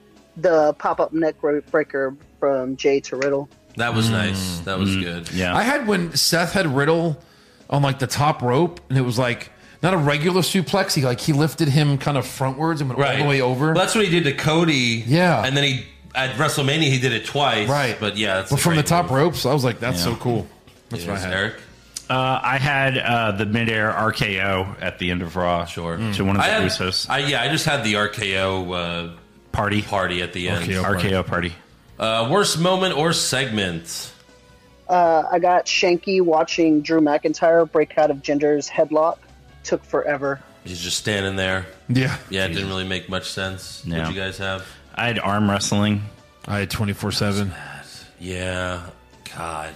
The pop-up neck breaker from Jay to Riddle. That was nice. That was good. Yeah. I had when Seth had Riddle on like the top rope, and it was like not a regular suplex. He like he lifted him kind of frontwards and went Right. all the way over. Well, that's what he did to Cody. Yeah. And then he at WrestleMania he did it twice. Right. But yeah, that's but a from the great top move. ropes, I was like, that's Yeah. so cool. That's what I Yes, had. Eric. Uh, I had uh, the midair R K O at the end of Raw. Sure. To one of the I had, Usos. I, yeah, I just had the R K O uh, Party. party at the end. R K O. R K O party. Uh, worst moment or segment? Uh, I got Shanky watching Drew McIntyre break out of Jinder's headlock. Took forever. He's just standing there. Yeah. Yeah, it didn't really make much sense. No. What'd you guys have? I had arm wrestling. I had twenty-four seven. Yeah. God.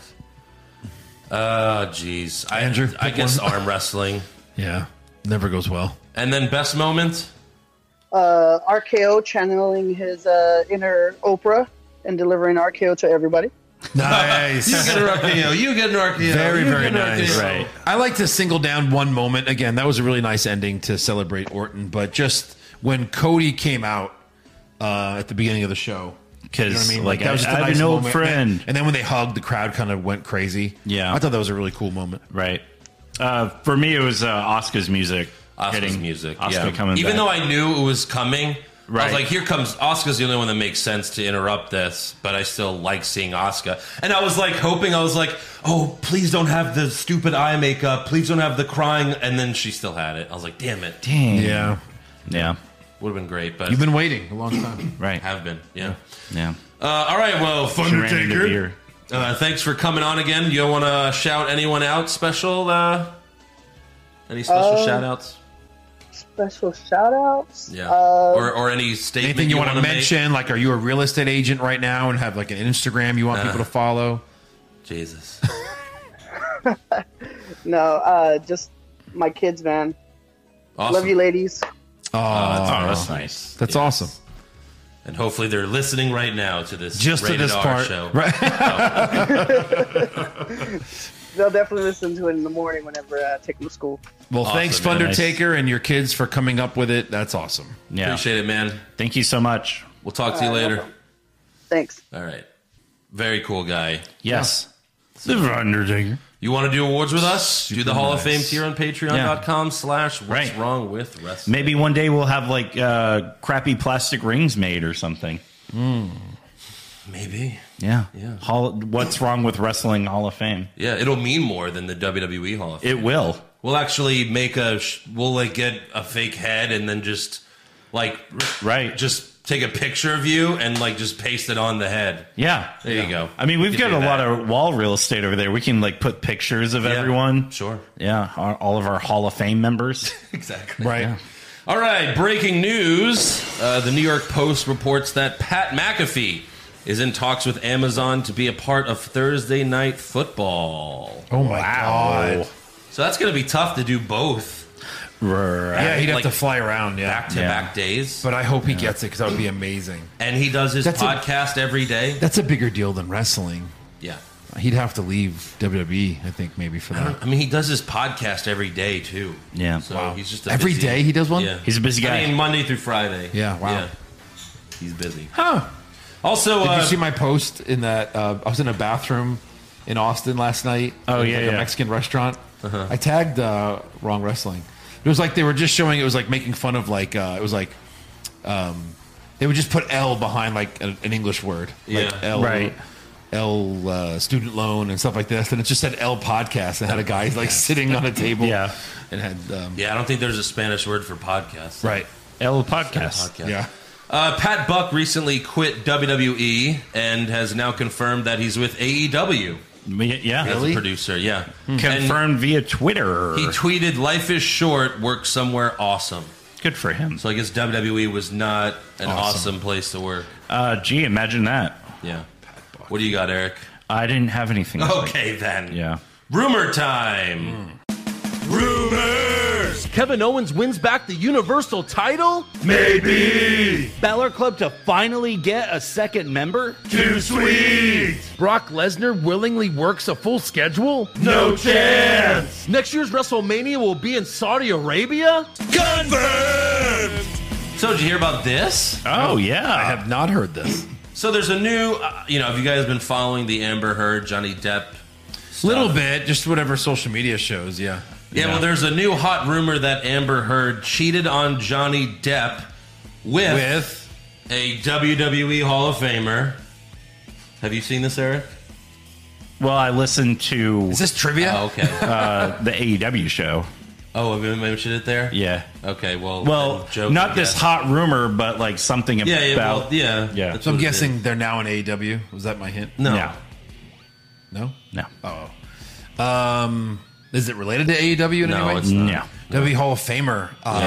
Oh, jeez. I, Andrew, I pick guess one. arm wrestling. Yeah. Never goes well. And then best moment? Uh, R K O channeling his uh, inner Oprah and delivering R K O to everybody. Nice. You get an R K O. You get an R K O. Very, you very get an R K O. nice. Right. I like to single down one moment. Again, that was a really nice ending to celebrate Orton. But just when Cody came out uh, at the beginning of the show, Because, you know what I mean? like, that I, was just I a have nice an old moment. friend. And then when they hugged, the crowd kind of went crazy. Yeah. I thought that was a really cool moment. Right. Uh, for me, it was uh, Asuka's music. Asuka's hitting. music. Asuka yeah. coming Even back. though I knew it was coming, I Right. was like, here comes Asuka's the only one that makes sense to interrupt this, but I still like seeing Asuka. And I was like hoping, I was like, oh, please don't have the stupid eye makeup. Please don't have the crying. And then she still had it. I was like, damn it. Dang. Yeah. Yeah. Would have been great, but You've been waiting a long time. Right. have been. Yeah. Yeah. Uh, all right. Well, She ran into Thundertaker. beer. Uh, thanks for coming on again. You want to shout anyone out special? Uh, any special Uh, shout outs? Special shout outs. Yeah. Uh, or, or any statement Anything you, want to wanna make? mention? Like, are you a real estate agent right now and have like an Instagram you want Uh. people to follow? Jesus. no, uh, just my kids, man. Awesome. Love you, ladies. Oh, Oh, that's nice. That's Yes. awesome. And hopefully they're listening right now to this Just to rated this R part. show. Right. They'll definitely listen to it in the morning whenever I take them to school. Well, Awesome, thanks, man. Thundertaker, and your kids for coming up with it. That's awesome. Yeah. Appreciate it, man. Thank you so much. We'll talk to you Uh, no later. problem. Thanks. All right. Very cool guy. Yes. Yeah. The Undertaker. You want to do awards with us? Super do the Hall nice. of Fame tier on patreon.com slash what's right. wrong with wrestling. Maybe one day we'll have like uh, crappy plastic rings made or something. Mm. Maybe. Yeah. Yeah. Hall, what's wrong with wrestling Hall of Fame? Yeah, it'll mean more than the W W E Hall of Fame. It will. We'll actually make a, we'll like get a fake head and then just like, right. Just take a picture of you and like just paste it on the head. Yeah. There yeah. you go. I mean, we've You got do a that. lot of wall real estate over there. We can like put pictures of Yeah, everyone. Sure. Yeah. Our, all of our Hall of Fame members. Exactly. Right. Yeah. All right, breaking news. Uh, the New York Post reports that Pat McAfee is in talks with Amazon to be a part of Thursday Night Football. Oh, my Wow. God. So that's going to be tough to do both. Right. Yeah, he'd have Like, to fly around, yeah. Back-to-back days. But I hope he gets it because that would be amazing. And he does his That's a- podcast every day. That's a bigger deal than wrestling. Yeah. He'd have to leave W W E, I think, maybe for I, that. don't, I mean, he does his podcast every day, too. Yeah. So Wow. he's just a Every busy- day he does one? Yeah. He's a busy guy. I mean, Monday through Friday. Yeah, wow. Yeah. He's busy. Huh. Also, Did uh, you see my post in that? Uh, I was in a bathroom in Austin last night. Oh, in yeah, like yeah. a Mexican restaurant. Uh-huh. I tagged uh, Wrong Wrestling. It was like they were just showing. It was like making fun of like uh, it was like um, they would just put L behind like an, an English word, like Yeah. L, Right. L uh, student loan and stuff like this, and it just said L podcast and had a guy like sitting on a table, Yeah. and had um, yeah, I don't think there's a Spanish word for podcast. right, L podcast. Podcast. yeah. Uh, Pat Buck recently quit W W E and has now confirmed that he's with A E W Yeah. as a producer. Yeah. Confirmed via Twitter. And he tweeted, "Life is short. Work somewhere awesome." Good for him. So I guess W W E was not an awesome, Awesome. place to work. Uh, gee, imagine that. Yeah. What do you got, Eric? I didn't have anything. this week. Okay, then. Yeah. Rumor time. Rumors! Kevin Owens wins back the Universal title? Maybe! Balor Club to finally get a second member? Too sweet! Brock Lesnar willingly works a full schedule? No chance! Next year's WrestleMania will be in Saudi Arabia? Confirmed! So, did you hear about this? Oh, yeah. I have not heard this. So, there's a new, uh, you know, have you guys been following the Amber Heard, Johnny Depp stuff? Little bit, just whatever social media shows. Yeah. Yeah, well, there's a new hot rumor that Amber Heard cheated on Johnny Depp with, With a W W E Hall of Famer. Have you seen this, Eric? Well, I listened to is this trivia? Oh, okay. uh, the A E W show. Oh, have you mentioned it there? Yeah. Okay, well, Well, then joke, not I this guess. hot rumor, but like something Yeah, yeah, about. well, yeah. Yeah. That's So I'm what it guessing is. they're now in A E W. Was that my hint? No. No. No. No. Oh. Um. Is it related to A E W in No, any way? it's not. No. W W E Hall of Famer.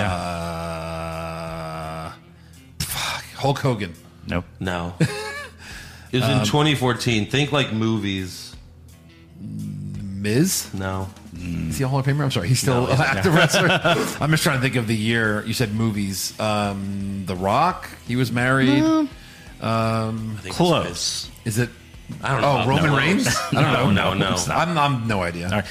Uh, fuck. Hulk Hogan. Nope. No. It was in Um, twenty fourteen. Think like movies. Miz. No. Is he a Hall of Famer? I'm sorry. He's still No, an he's active wrestler. I'm just trying to think of the year. You said movies. Um, The Rock. He was married. Um, I think it's Close. is it? I don't Oh, know. Roman No. Reigns. I don't know. No, no, no. I'm, I'm no idea. All right.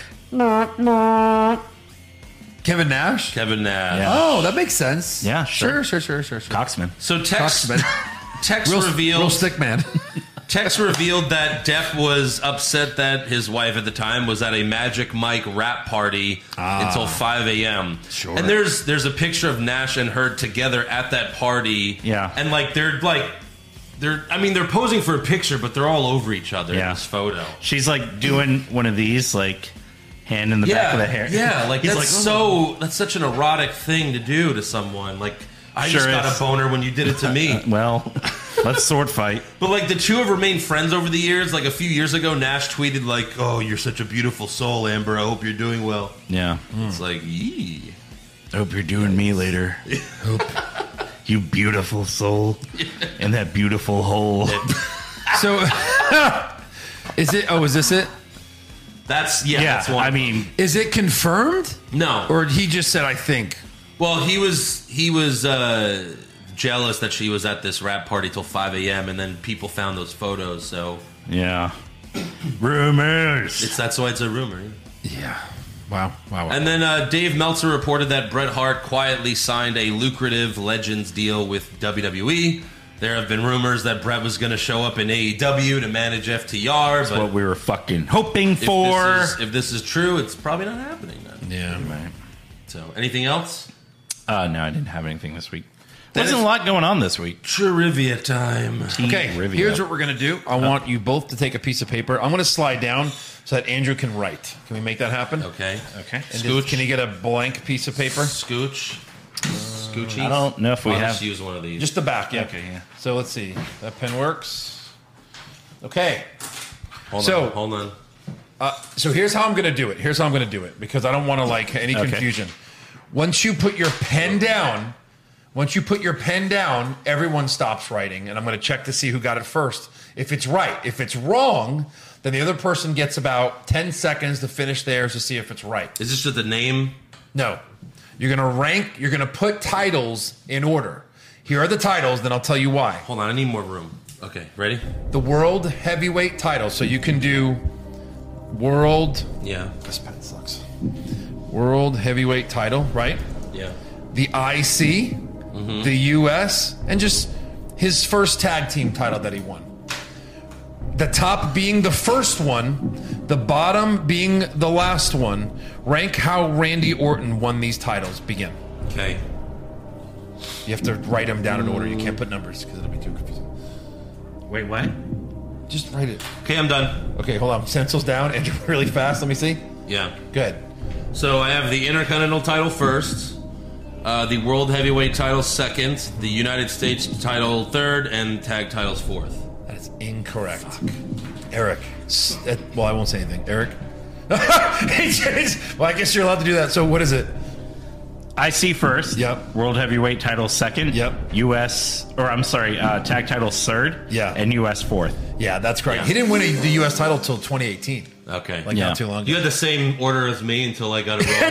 Kevin Nash. Kevin Nash. Yeah. Oh, that makes sense. Yeah, sure, sure. sure, sure, sure. sure. Coxman. So Tex, Coxman. Tex Real, revealed real stick man. Tex revealed that Depp was upset that his wife at the time was at a Magic Mike rap party Ah. until five a.m. Sure. And there's there's a picture of Nash and Heard together at that party. Yeah. And like they're like they're I mean they're posing for a picture, but they're all over each other Yeah. in this photo. She's like doing one of these, like hand in the yeah, back of the hair. yeah, like He's that's like, so that's such an erotic thing to do to someone. Like I Sure just got is. a boner when you did it to me. Well, let's sword fight. But like the two have remained friends over the years. Like a few years ago, Nash tweeted like, "Oh, you're such a beautiful soul, Amber. I hope you're doing well." Yeah. It's like, yee. I hope you're doing me later. Hope you beautiful soul in that beautiful hole. So, is it? Oh, is this it? That's yeah. Yeah, that's one. I mean, Is it confirmed? no. Or he just said, "I think." Well, he was he was uh, jealous that she was at this rap party till five a.m. and then people found those photos. So yeah. Rumors. it's that's why it's a rumor. Yeah. Wow. Wow. wow. And then uh, Dave Meltzer reported that Bret Hart quietly signed a lucrative Legends deal with W W E. There have been rumors that Brett was going to show up in A E W to manage F T R. That's but what we were fucking hoping if for. This is, if this is true, it's probably not happening then. Yeah. Right. So, anything else? Uh, no, I didn't have anything this week. That Wasn't is- a lot going on this week. Trivia time. Okay, Rivia. here's what we're going to do. I want you both to take a piece of paper. I'm going to slide down so that Andrew can write. Can we make that happen? Okay. Okay. And just- can you get a blank piece of paper? Scooch. Scoochies? I don't know if we I'll have. just use one of these. Just the back, yeah. Okay, yeah. So let's see. That pen works. Okay. hold so- on. Hold on. Uh, so here's how I'm going to do it. Here's how I'm going to do it because I don't want to like any Okay. confusion. Once you put your pen down, once you put your pen down, everyone stops writing, and I'm going to check to see who got it first. If it's right, if it's wrong, then the other person gets about ten seconds to finish theirs to see if it's right. Is this just the name? No, you're going to rank. You're going to put titles in order. Here are the titles. Then I'll tell you why. Hold on. I need more room. Okay. Ready? The world heavyweight title. So you can do world. Yeah. This pen sucks. World heavyweight title, right? Yeah. The I C, Mm-hmm. the U S, and just his first tag team title that he won. The top being the first one, the bottom being the last one. Rank how Randy Orton won these titles. Begin. Okay. You have to write them down in order. You can't put numbers because it'll be too confusing. Wait, what? Just write it. Okay, I'm done. Okay, hold on. Stencils down. Andrew, really fast. Let me see. Yeah. Good. So I have the Intercontinental title first, uh, the World Heavyweight title second, the United States title third, and tag titles fourth. That is incorrect. Eric. S- that- well, I won't say anything. Eric? Well, I guess you're allowed to do that. So what is it? I C first. Yep. World Heavyweight title second. Yep. U S, or I'm sorry, uh, tag title third. Yeah. And U S fourth. Yeah, that's correct. Yeah. He didn't win a, the U S title till twenty eighteen. Okay. Like Yeah. not too long ago. You had the same order as me until I got it wrong.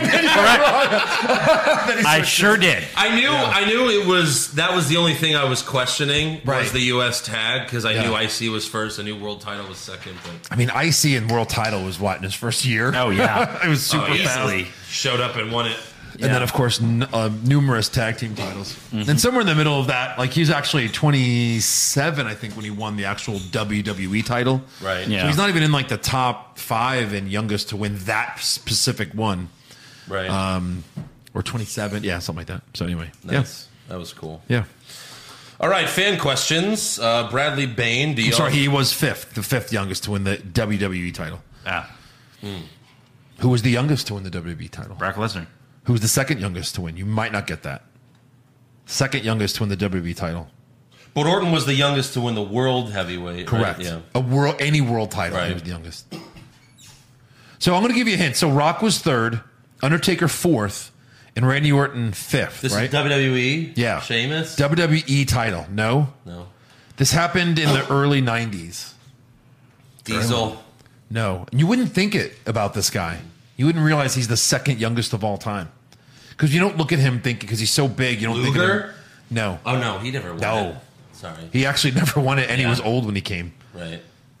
I sure did. I knew I knew it was that was the only thing I was questioning was Right. the U S tag because I Yeah. knew I C was first, I knew world title was second, but I mean, I C and world title was what, in his first year? Oh, yeah. It was super Oh, yeah. fast. showed up and won it. And then, of course, n- uh, numerous tag team titles. And somewhere in the middle of that, like he was actually twenty-seven, I think, when he won the actual W W E title. Right. Yeah. So he's not even in like the top five and youngest to win that specific one. Right. Um, or twenty-seven. Yeah, something like that. So anyway. Nice. That was cool. Yeah. Yeah. All right, fan questions. Uh, Bradley Bain, do you I'm sorry, he was fifth, the fifth youngest to win the W W E title. Ah. Who was the youngest to win the W W E title? Brock Lesnar. Who was the second youngest to win? You might not get that. Second youngest to win the W W E title. But Orton was the youngest to win the world heavyweight. Correct. Right? Yeah. A world, any world title. Right. He was the youngest. So I'm going to give you a hint. So Rock was third, Undertaker fourth, and Randy Orton fifth. This right? is W W E? Yeah. Sheamus? W W E title. No. No. This happened in the early nineties. Diesel? No. You wouldn't think it about this guy. You wouldn't realize he's the second youngest of all time. Because you don't look at him thinking, because he's so big, you don't think of him. Luger? No. Oh, no, he never won No. it. Sorry. He actually never won it, and he Yeah. was old when he came. Right.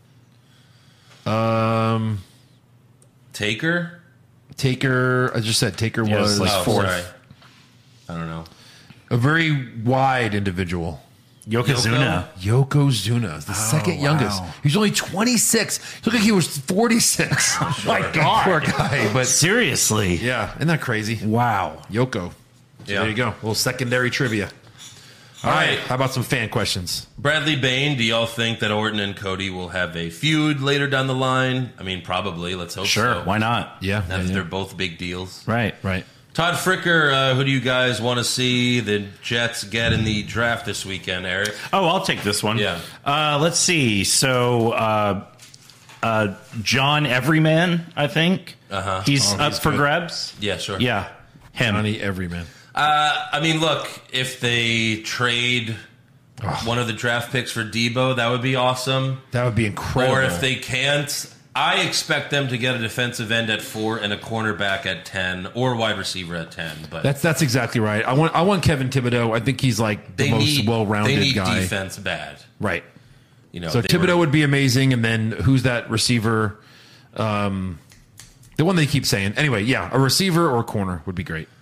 Um, Taker? Taker, I just said Taker Yeah, was it's like Oh, fourth. sorry. I don't know. A very wide individual. Yokozuna. Yokozuna is the second wow. youngest. He was only twenty-six. He looked like he was forty-six. My God. Poor guy. But Seriously. yeah, isn't that crazy? Wow. Yoko. So Yeah. there you go. A little secondary trivia. All All right. right. How about some fan questions? Bradley Bain, do y'all think that Orton and Cody will have a feud later down the line? I mean, probably. Let's hope Sure. so. Why not? Yeah. Now yeah, that yeah. they're both big deals. Right. Right. Todd Fricker, uh, who do you guys want to see the Jets get in the draft this weekend, Eric? Oh, I'll take this one. Yeah. Uh, let's see. So, uh, uh, John Everyman, I think. Uh-huh. He's Oh, up he's for good. grabs. Yeah, sure. Yeah. Him. Johnny Everyman. Uh, I mean, look, if they trade one of the draft picks for Debo, that would be awesome. That would be incredible. Or if they can't, I expect them to get a defensive end at four and a cornerback at ten, or wide receiver at ten. But That's that's exactly right. I want I want Kevin Thibodeau. I think he's like the they most need well-rounded they need guy. defense bad. Right. You know, So they Thibodeau were- would be amazing, and then who's that receiver? Um, the one they keep saying. Anyway, yeah, a receiver or corner would be great.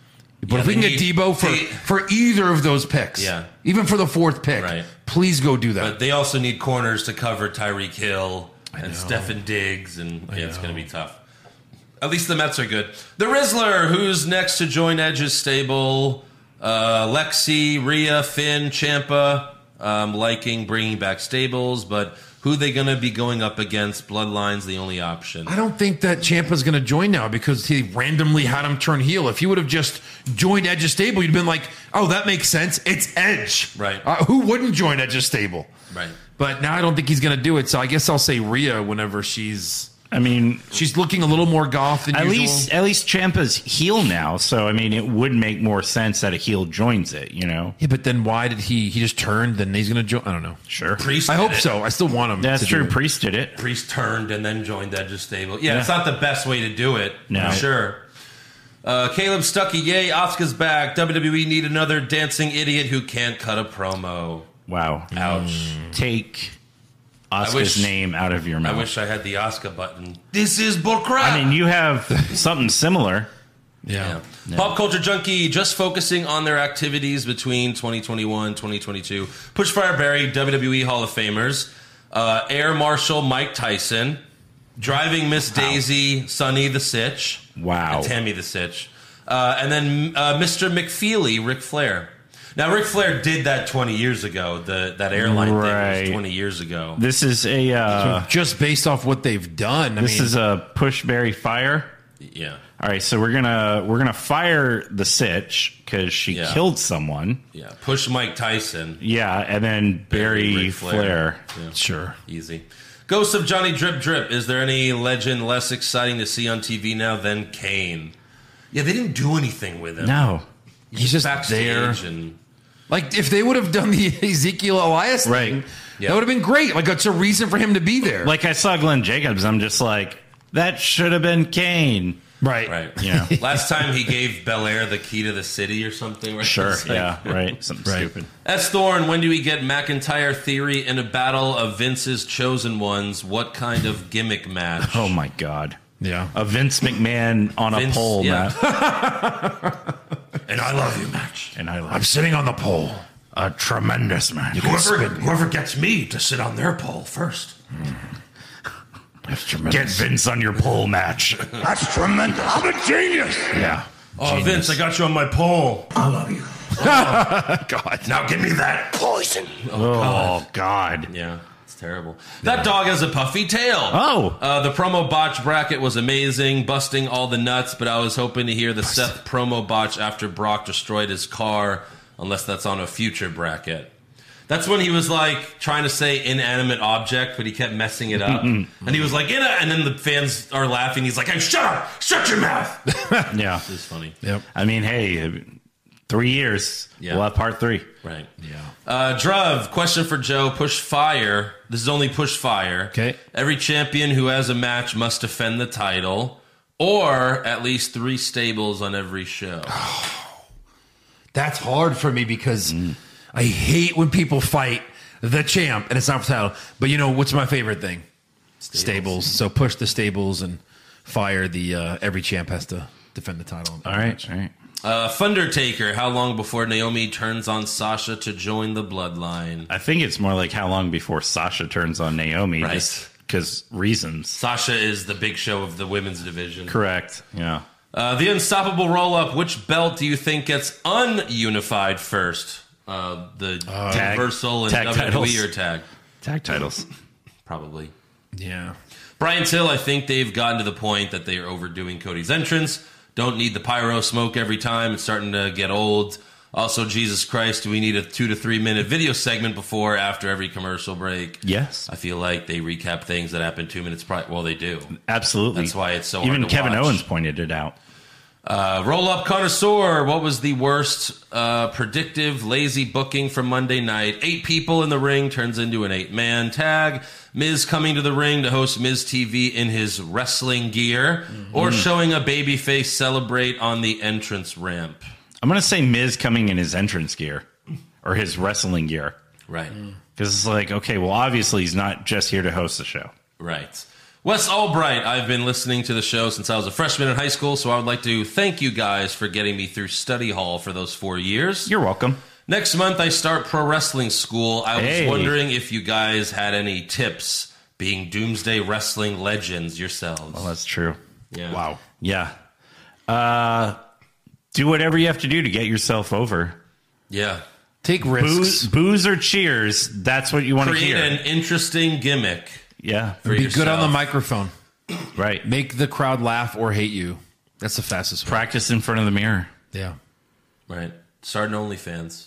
But Yeah, if we they can get need- Debo for, they- for either of those picks, Yeah. even for the fourth pick, Right. please go do that. But they also need corners to cover Tyreek Hill and Stefan Diggs, and yeah, it's going to be tough. At least the Mets are good. The Rizzler, who's next to join Edge's stable. Uh, Lexi, Rhea, Finn, Ciampa, um, liking bringing back stables, but who they going to be going up against? Bloodline's the only option. I don't think that Ciampa's going to join now because he randomly had him turn heel. If he would have just joined Edge's stable, you'd been like, oh, that makes sense. It's Edge. Right. Uh, who wouldn't join Edge's stable? Right. But now I don't think he's going to do it. So I guess I'll say Rhea whenever she's. I mean, she's looking a little more goth than at usual. least at least Ciampa's heel now, so I mean, it would make more sense that a heel joins it. You know. Yeah, but then why did he? He just turned, then he's going to join. I don't know. Sure. Priest I did hope it. so. I still want him. That's to true. do it. Priest did it. Priest turned and then joined Edge's stable. Yeah, Yeah. it's not the best way to do it. No. For sure. Uh, Caleb Stuckey, yay, Asuka's back. W W E need another dancing idiot who can't cut a promo. Wow. Ouch. Take I Asuka's wish- name out of your mouth. I wish I had the Asuka button. This is bullcrap. I mean, you have something similar. Yeah. Yeah. Pop Culture Junkie just focusing on their activities between twenty twenty-one twenty twenty-two. Pushfire Barry, W W E Hall of Famers. Uh, Air Marshal Mike Tyson. Driving Miss Daisy, Sonny the Sitch. Wow. And Tammy the Sitch. Uh, and then uh, Mister McFeely, Ric Flair. Now, Ric Flair did that twenty years ago. The That airline thing Right. was twenty years ago. This is a uh, just based off what they've done. I this mean, is a Pushberry fire. Yeah. All right, so we're gonna we're gonna fire the Sitch because she Yeah. killed someone. Yeah. Push Mike Tyson. Yeah, and then Barry Ric Flair. Yeah. sure. Easy. Ghost of Johnny Drip Drip. Is there any legend less exciting to see on T V now than Kane? Yeah, they didn't do anything with him. No, He's just backstage there. and Like if they would have done the Ezekiel Elias thing, Right. Yeah. that would have been great. Like it's a reason for him to be there. like I saw Glenn Jacobs. I'm just like, that should have been Kane. right. right. Yeah, Last time he gave Belair the key to the city or something. Right? sure. It's like- Yeah, right. Something Right. stupid. S. Thorne, when do we get McIntyre Theory in a battle of Vince's chosen ones? What kind of gimmick match? Oh my God. Yeah. A Vince McMahon on Vince- a pole, yeah. Matt. And I love you match. And I love I'm sitting on the pole. a tremendous match. Whoever, whoever gets me to sit on their pole first. That's tremendous. Get Vince on your pole match. That's tremendous. I'm a genius. Yeah. Oh, Vince, I got you on my pole. I love you. God. Now give me that poison. Oh God. Yeah, it's terrible. That dog has a puffy tail. Oh. Uh, the promo botch bracket was amazing, busting all the nuts, but I was hoping to hear the Seth promo botch after Brock destroyed his car, unless that's on a future bracket. That's when he was like trying to say inanimate object, but he kept messing it up. And he was like, in and then the fans are laughing. He's like, hey, shut up! Shut your mouth! Yeah. This is funny. Yep. I mean, hey, three years. Yeah. We'll have part three. Right. Yeah. Uh, Druv, question for Joe. Push fire. This is only push fire. Okay. Every champion who has a match must defend the title, or at least three stables on every show. That's hard for me because I hate when people fight the champ and it's not for the title. But you know what's my favorite thing? Stables. Stables. So push the stables and fire the uh, every champ has to defend the title. All right. All right. Uh, Thundertaker, how long before Naomi turns on Sasha to join the bloodline? I think it's more like how long before Sasha turns on Naomi, Right. just because reasons. Sasha is the big show of the women's division. Correct. Yeah. Uh, the Unstoppable Roll-Up, which belt do you think gets ununified first? Uh, the Tag- Universal and tag W W E titles. or tag? Tag titles. Probably. Yeah. Brian Till, I think they've gotten to the point that they are overdoing Cody's entrance. Don't need the pyro smoke every time. It's starting to get old. Also, Jesus Christ, do we need a two to three minute video segment before, after every commercial break? Yes. I feel like they recap things that happen two minutes prior. Well, they do. Absolutely. That's why it's so Even hard to Kevin watch. Owens pointed it out. Uh, Roll Up Connoisseur, what was the worst uh, predictive, lazy booking from Monday night? Eight people in the ring turns into an eight-man tag. Miz coming to the ring to host Miz T V in his wrestling gear, or showing a babyface celebrate on the entrance ramp. I'm going to say Miz coming in his entrance gear or his wrestling gear. Right. Because it's like, okay, well, obviously he's not just here to host the show. Right. Wes Albright, I've been listening to the show since I was a freshman in high school, so I would like to thank you guys for getting me through study hall for those four years. You're welcome. Next month, I start pro wrestling school. I Hey. was wondering if you guys had any tips, being Doomsday Wrestling legends yourselves. Well, that's true. Yeah. Wow. Yeah. Uh, do whatever you have to do to get yourself over. Yeah. Take risks. Booze, booze or cheers. That's what you want to Create hear. an interesting gimmick. Yeah. For Be yourself. good on the microphone. Right. Make the crowd laugh or hate you. That's the fastest way. Practice in front of the mirror. Yeah. Right. Start an OnlyFans.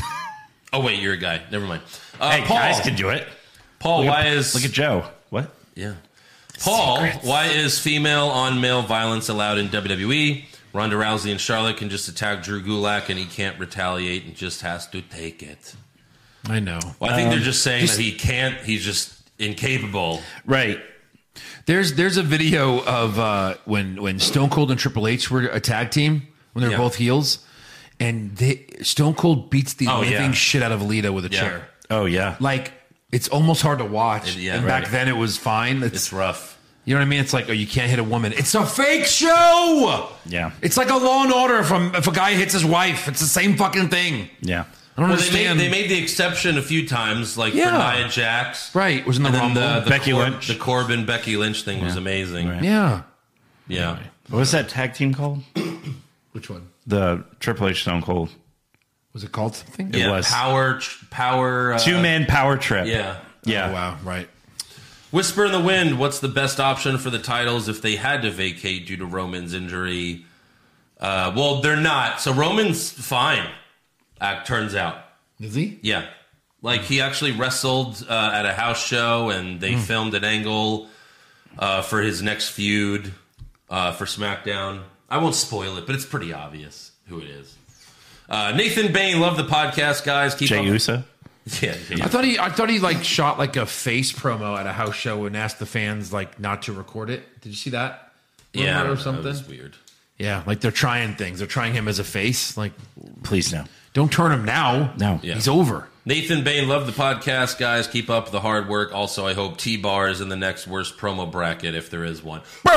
Oh, wait, you're a guy. Never mind. Uh, Hey, Paul, guys can do it. Paul, Look why at, is... Look at Joe. What? Yeah. Paul, Secrets. why is female on male violence allowed in W W E? Ronda Rousey and Charlotte can just attack Drew Gulak and he can't retaliate and just has to take it. I know. Well, I think Um, they're just saying just- that he can't. He's just incapable. Right. There's there's a video of uh, when when Stone Cold and Triple H were a tag team when they were Yeah. both heels, and they, Stone Cold beats the Oh, living yeah. shit out of Lita with a Yeah. chair. Oh, yeah. Like it's almost hard to watch. It- yeah, and right. back then it was fine. It's, It's rough. you know what I mean? It's like, oh, you can't hit a woman. It's a fake show. Yeah. It's like a Law and Order. If a, if a guy hits his wife, it's the same fucking thing. Yeah. I don't Well, they understand. made, they made the exception a few times, like Yeah. for Nia Jax. Right, it was in the and then Rumble. the, the Becky Cor- Lynch. The Corbin Becky Lynch thing was Yeah. amazing. Right. yeah. Yeah. What was that tag team called? Which one? The Triple H Stone Cold. Was it called something? It yeah. was. Power. tr- Power. Uh, Two man power trip. Yeah. Yeah. Oh, wow. Right. Whisper in the Wind, what's the best option for the titles if they had to vacate due to Roman's injury? Uh, well, they're not. So Roman's fine, uh, turns out. Is he? Yeah. Like, he actually wrestled uh, at a house show, and they filmed an angle uh, for his next feud uh, for SmackDown. I won't spoil it, but it's pretty obvious who it is. Uh, Nathan Bain, love the podcast, guys. Keep Jey up. Uso. Yeah, yeah. I thought he, I thought he like shot like a face promo at a house show and asked the fans like not to record it. Did you see that? Yeah, Rumor I or don't know, something. it was weird. Yeah, like they're trying things. They're trying him as a face. Like, Please no. don't turn him now. No. Yeah. He's over. Nathan Bain, love the podcast, guys. Keep up the hard work. Also, I hope T-Bar is in the next worst promo bracket if there is one.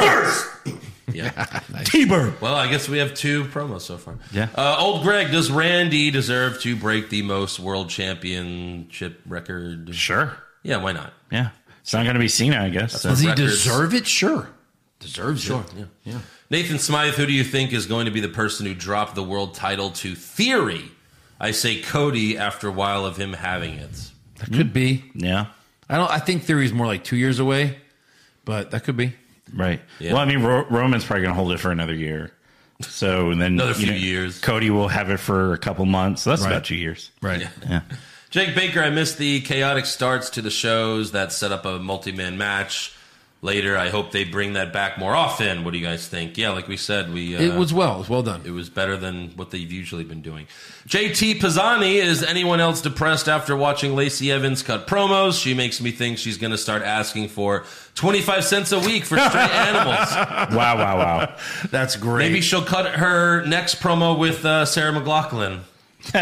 Yeah. T-Bird. Well, I guess we have two promos so far. Yeah. Uh, Old Greg, does Randy deserve to break the most world championship record? Sure. Yeah, why not? Yeah. It's not going to be Cena, I guess. So. Does he records. deserve it? Sure. Deserves it. Yeah. Yeah. Nathan Smythe, who do you think is going to be the person who dropped the world title to Theory? I say Cody after a while of him having it. That could be. Yeah. I don't. I think Theory's more like two years away, but that could be. Right. Yeah. Well, I mean, Ro- Roman's probably going to hold it for another year. So and then Another you few know, years. Cody will have it for a couple months. So that's Right. about two years. Right. Yeah. Yeah. Jake Baker, I missed the chaotic starts to the shows that set up a multi-man match later. I hope they bring that back more often. What do you guys think? Yeah, like we said, we uh, It was well. It was well done. it was better than what they've usually been doing. J T Pisani, is anyone else depressed after watching Lacey Evans cut promos? She makes me think she's going to start asking for twenty-five cents a week for stray animals. Wow, wow, wow. That's great. Maybe she'll cut her next promo with uh, Sarah McLachlan. Oh,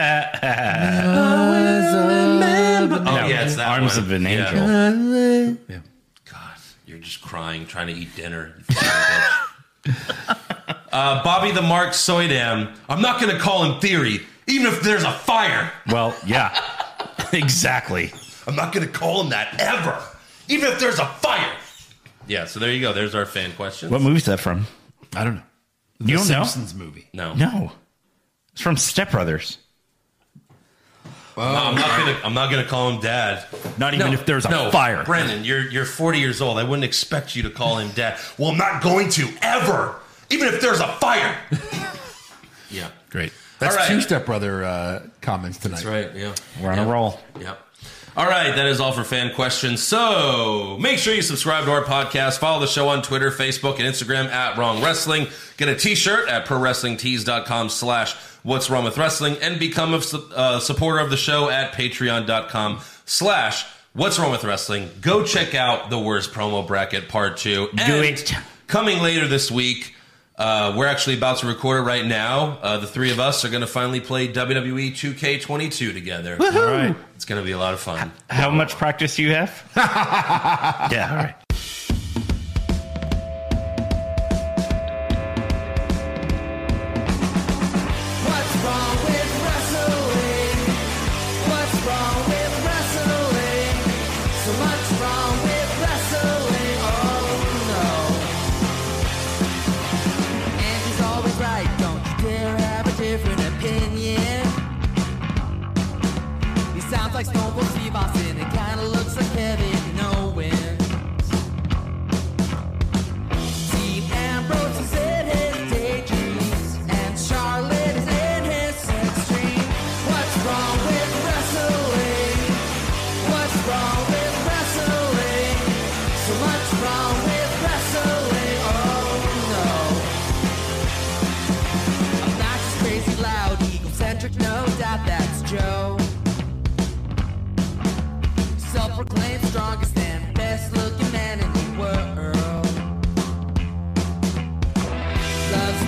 yeah, it's that Arms one. of an Yeah. angel. Yeah. God, you're just crying, trying to eat dinner. You fucking bitch. uh, Bobby the Mark Soydam. I'm not going to call him Theory, even if there's a fire. Well, yeah. Exactly. I'm not going to call him that ever, even if there's a fire. Yeah, so there you go. There's our fan questions. What movie is that from? I don't know. The You don't know? Simpsons movie. No, No. It's from Step Brothers. No, I'm not gonna. I'm not gonna call him Dad. Not even No, if there's a no, fire. Brendan, you're you're forty years old. I wouldn't expect you to call him Dad. Well, I'm not going to ever, even if there's a fire. Yeah, Great. That's All right. two stepbrother uh, comments tonight. that's right. Yeah, We're on yeah. a roll. Yep. All right, that is all for fan questions. So make sure you subscribe to our podcast. Follow the show on Twitter, Facebook, and Instagram at Wrong Wrestling. Get a t-shirt at pro wrestling tees dot com slash what's wrong with wrestling and become a uh, supporter of the show at patreon dot com slash what's wrong with wrestling. Go check out the worst promo bracket part two. Do And it. Coming later this week, uh, we're actually about to record it right now. Uh, the three of us are going to finally play W W E two K twenty-two together. All right. It's going to be a lot of fun. How much practice do you have? Yeah, all right.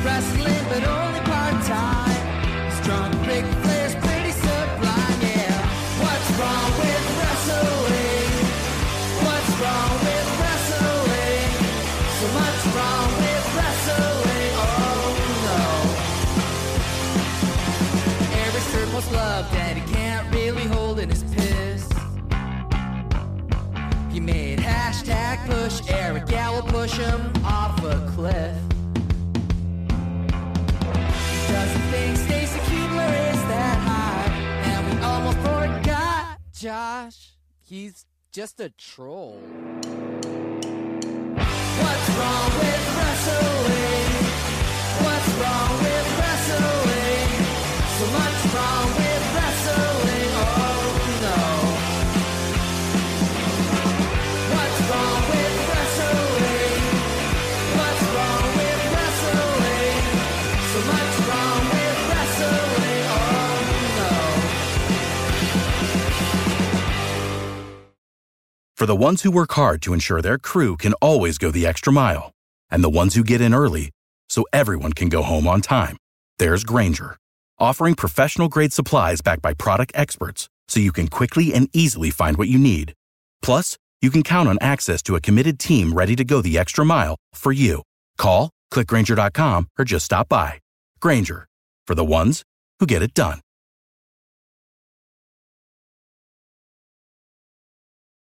wrestling, but only part-time. Strong Ric Flair's pretty sublime, yeah. What's wrong with wrestling? What's wrong with wrestling? So much wrong with wrestling, oh no. Eric's third most loved and he can't really hold in his piss. He made hashtag push Eric, yeah, we'll push him off a cliff. He doesn't think Stacy Keibler is that high, and we almost forgot Josh. He's just a troll. What's wrong with wrestling? What's wrong with wrestling? So much wrong with wrestling, oh no. What's wrong with wrestling? What's wrong with wrestling? So much wrong with wrestling, oh no. For the ones who work hard to ensure their crew can always go the extra mile, and the ones who get in early so everyone can go home on time, there's Grainger, offering professional-grade supplies backed by product experts so you can quickly and easily find what you need. Plus, you can count on access to a committed team ready to go the extra mile for you. Call, click Grainger dot com, or just stop by. Grainger, for the ones who get it done.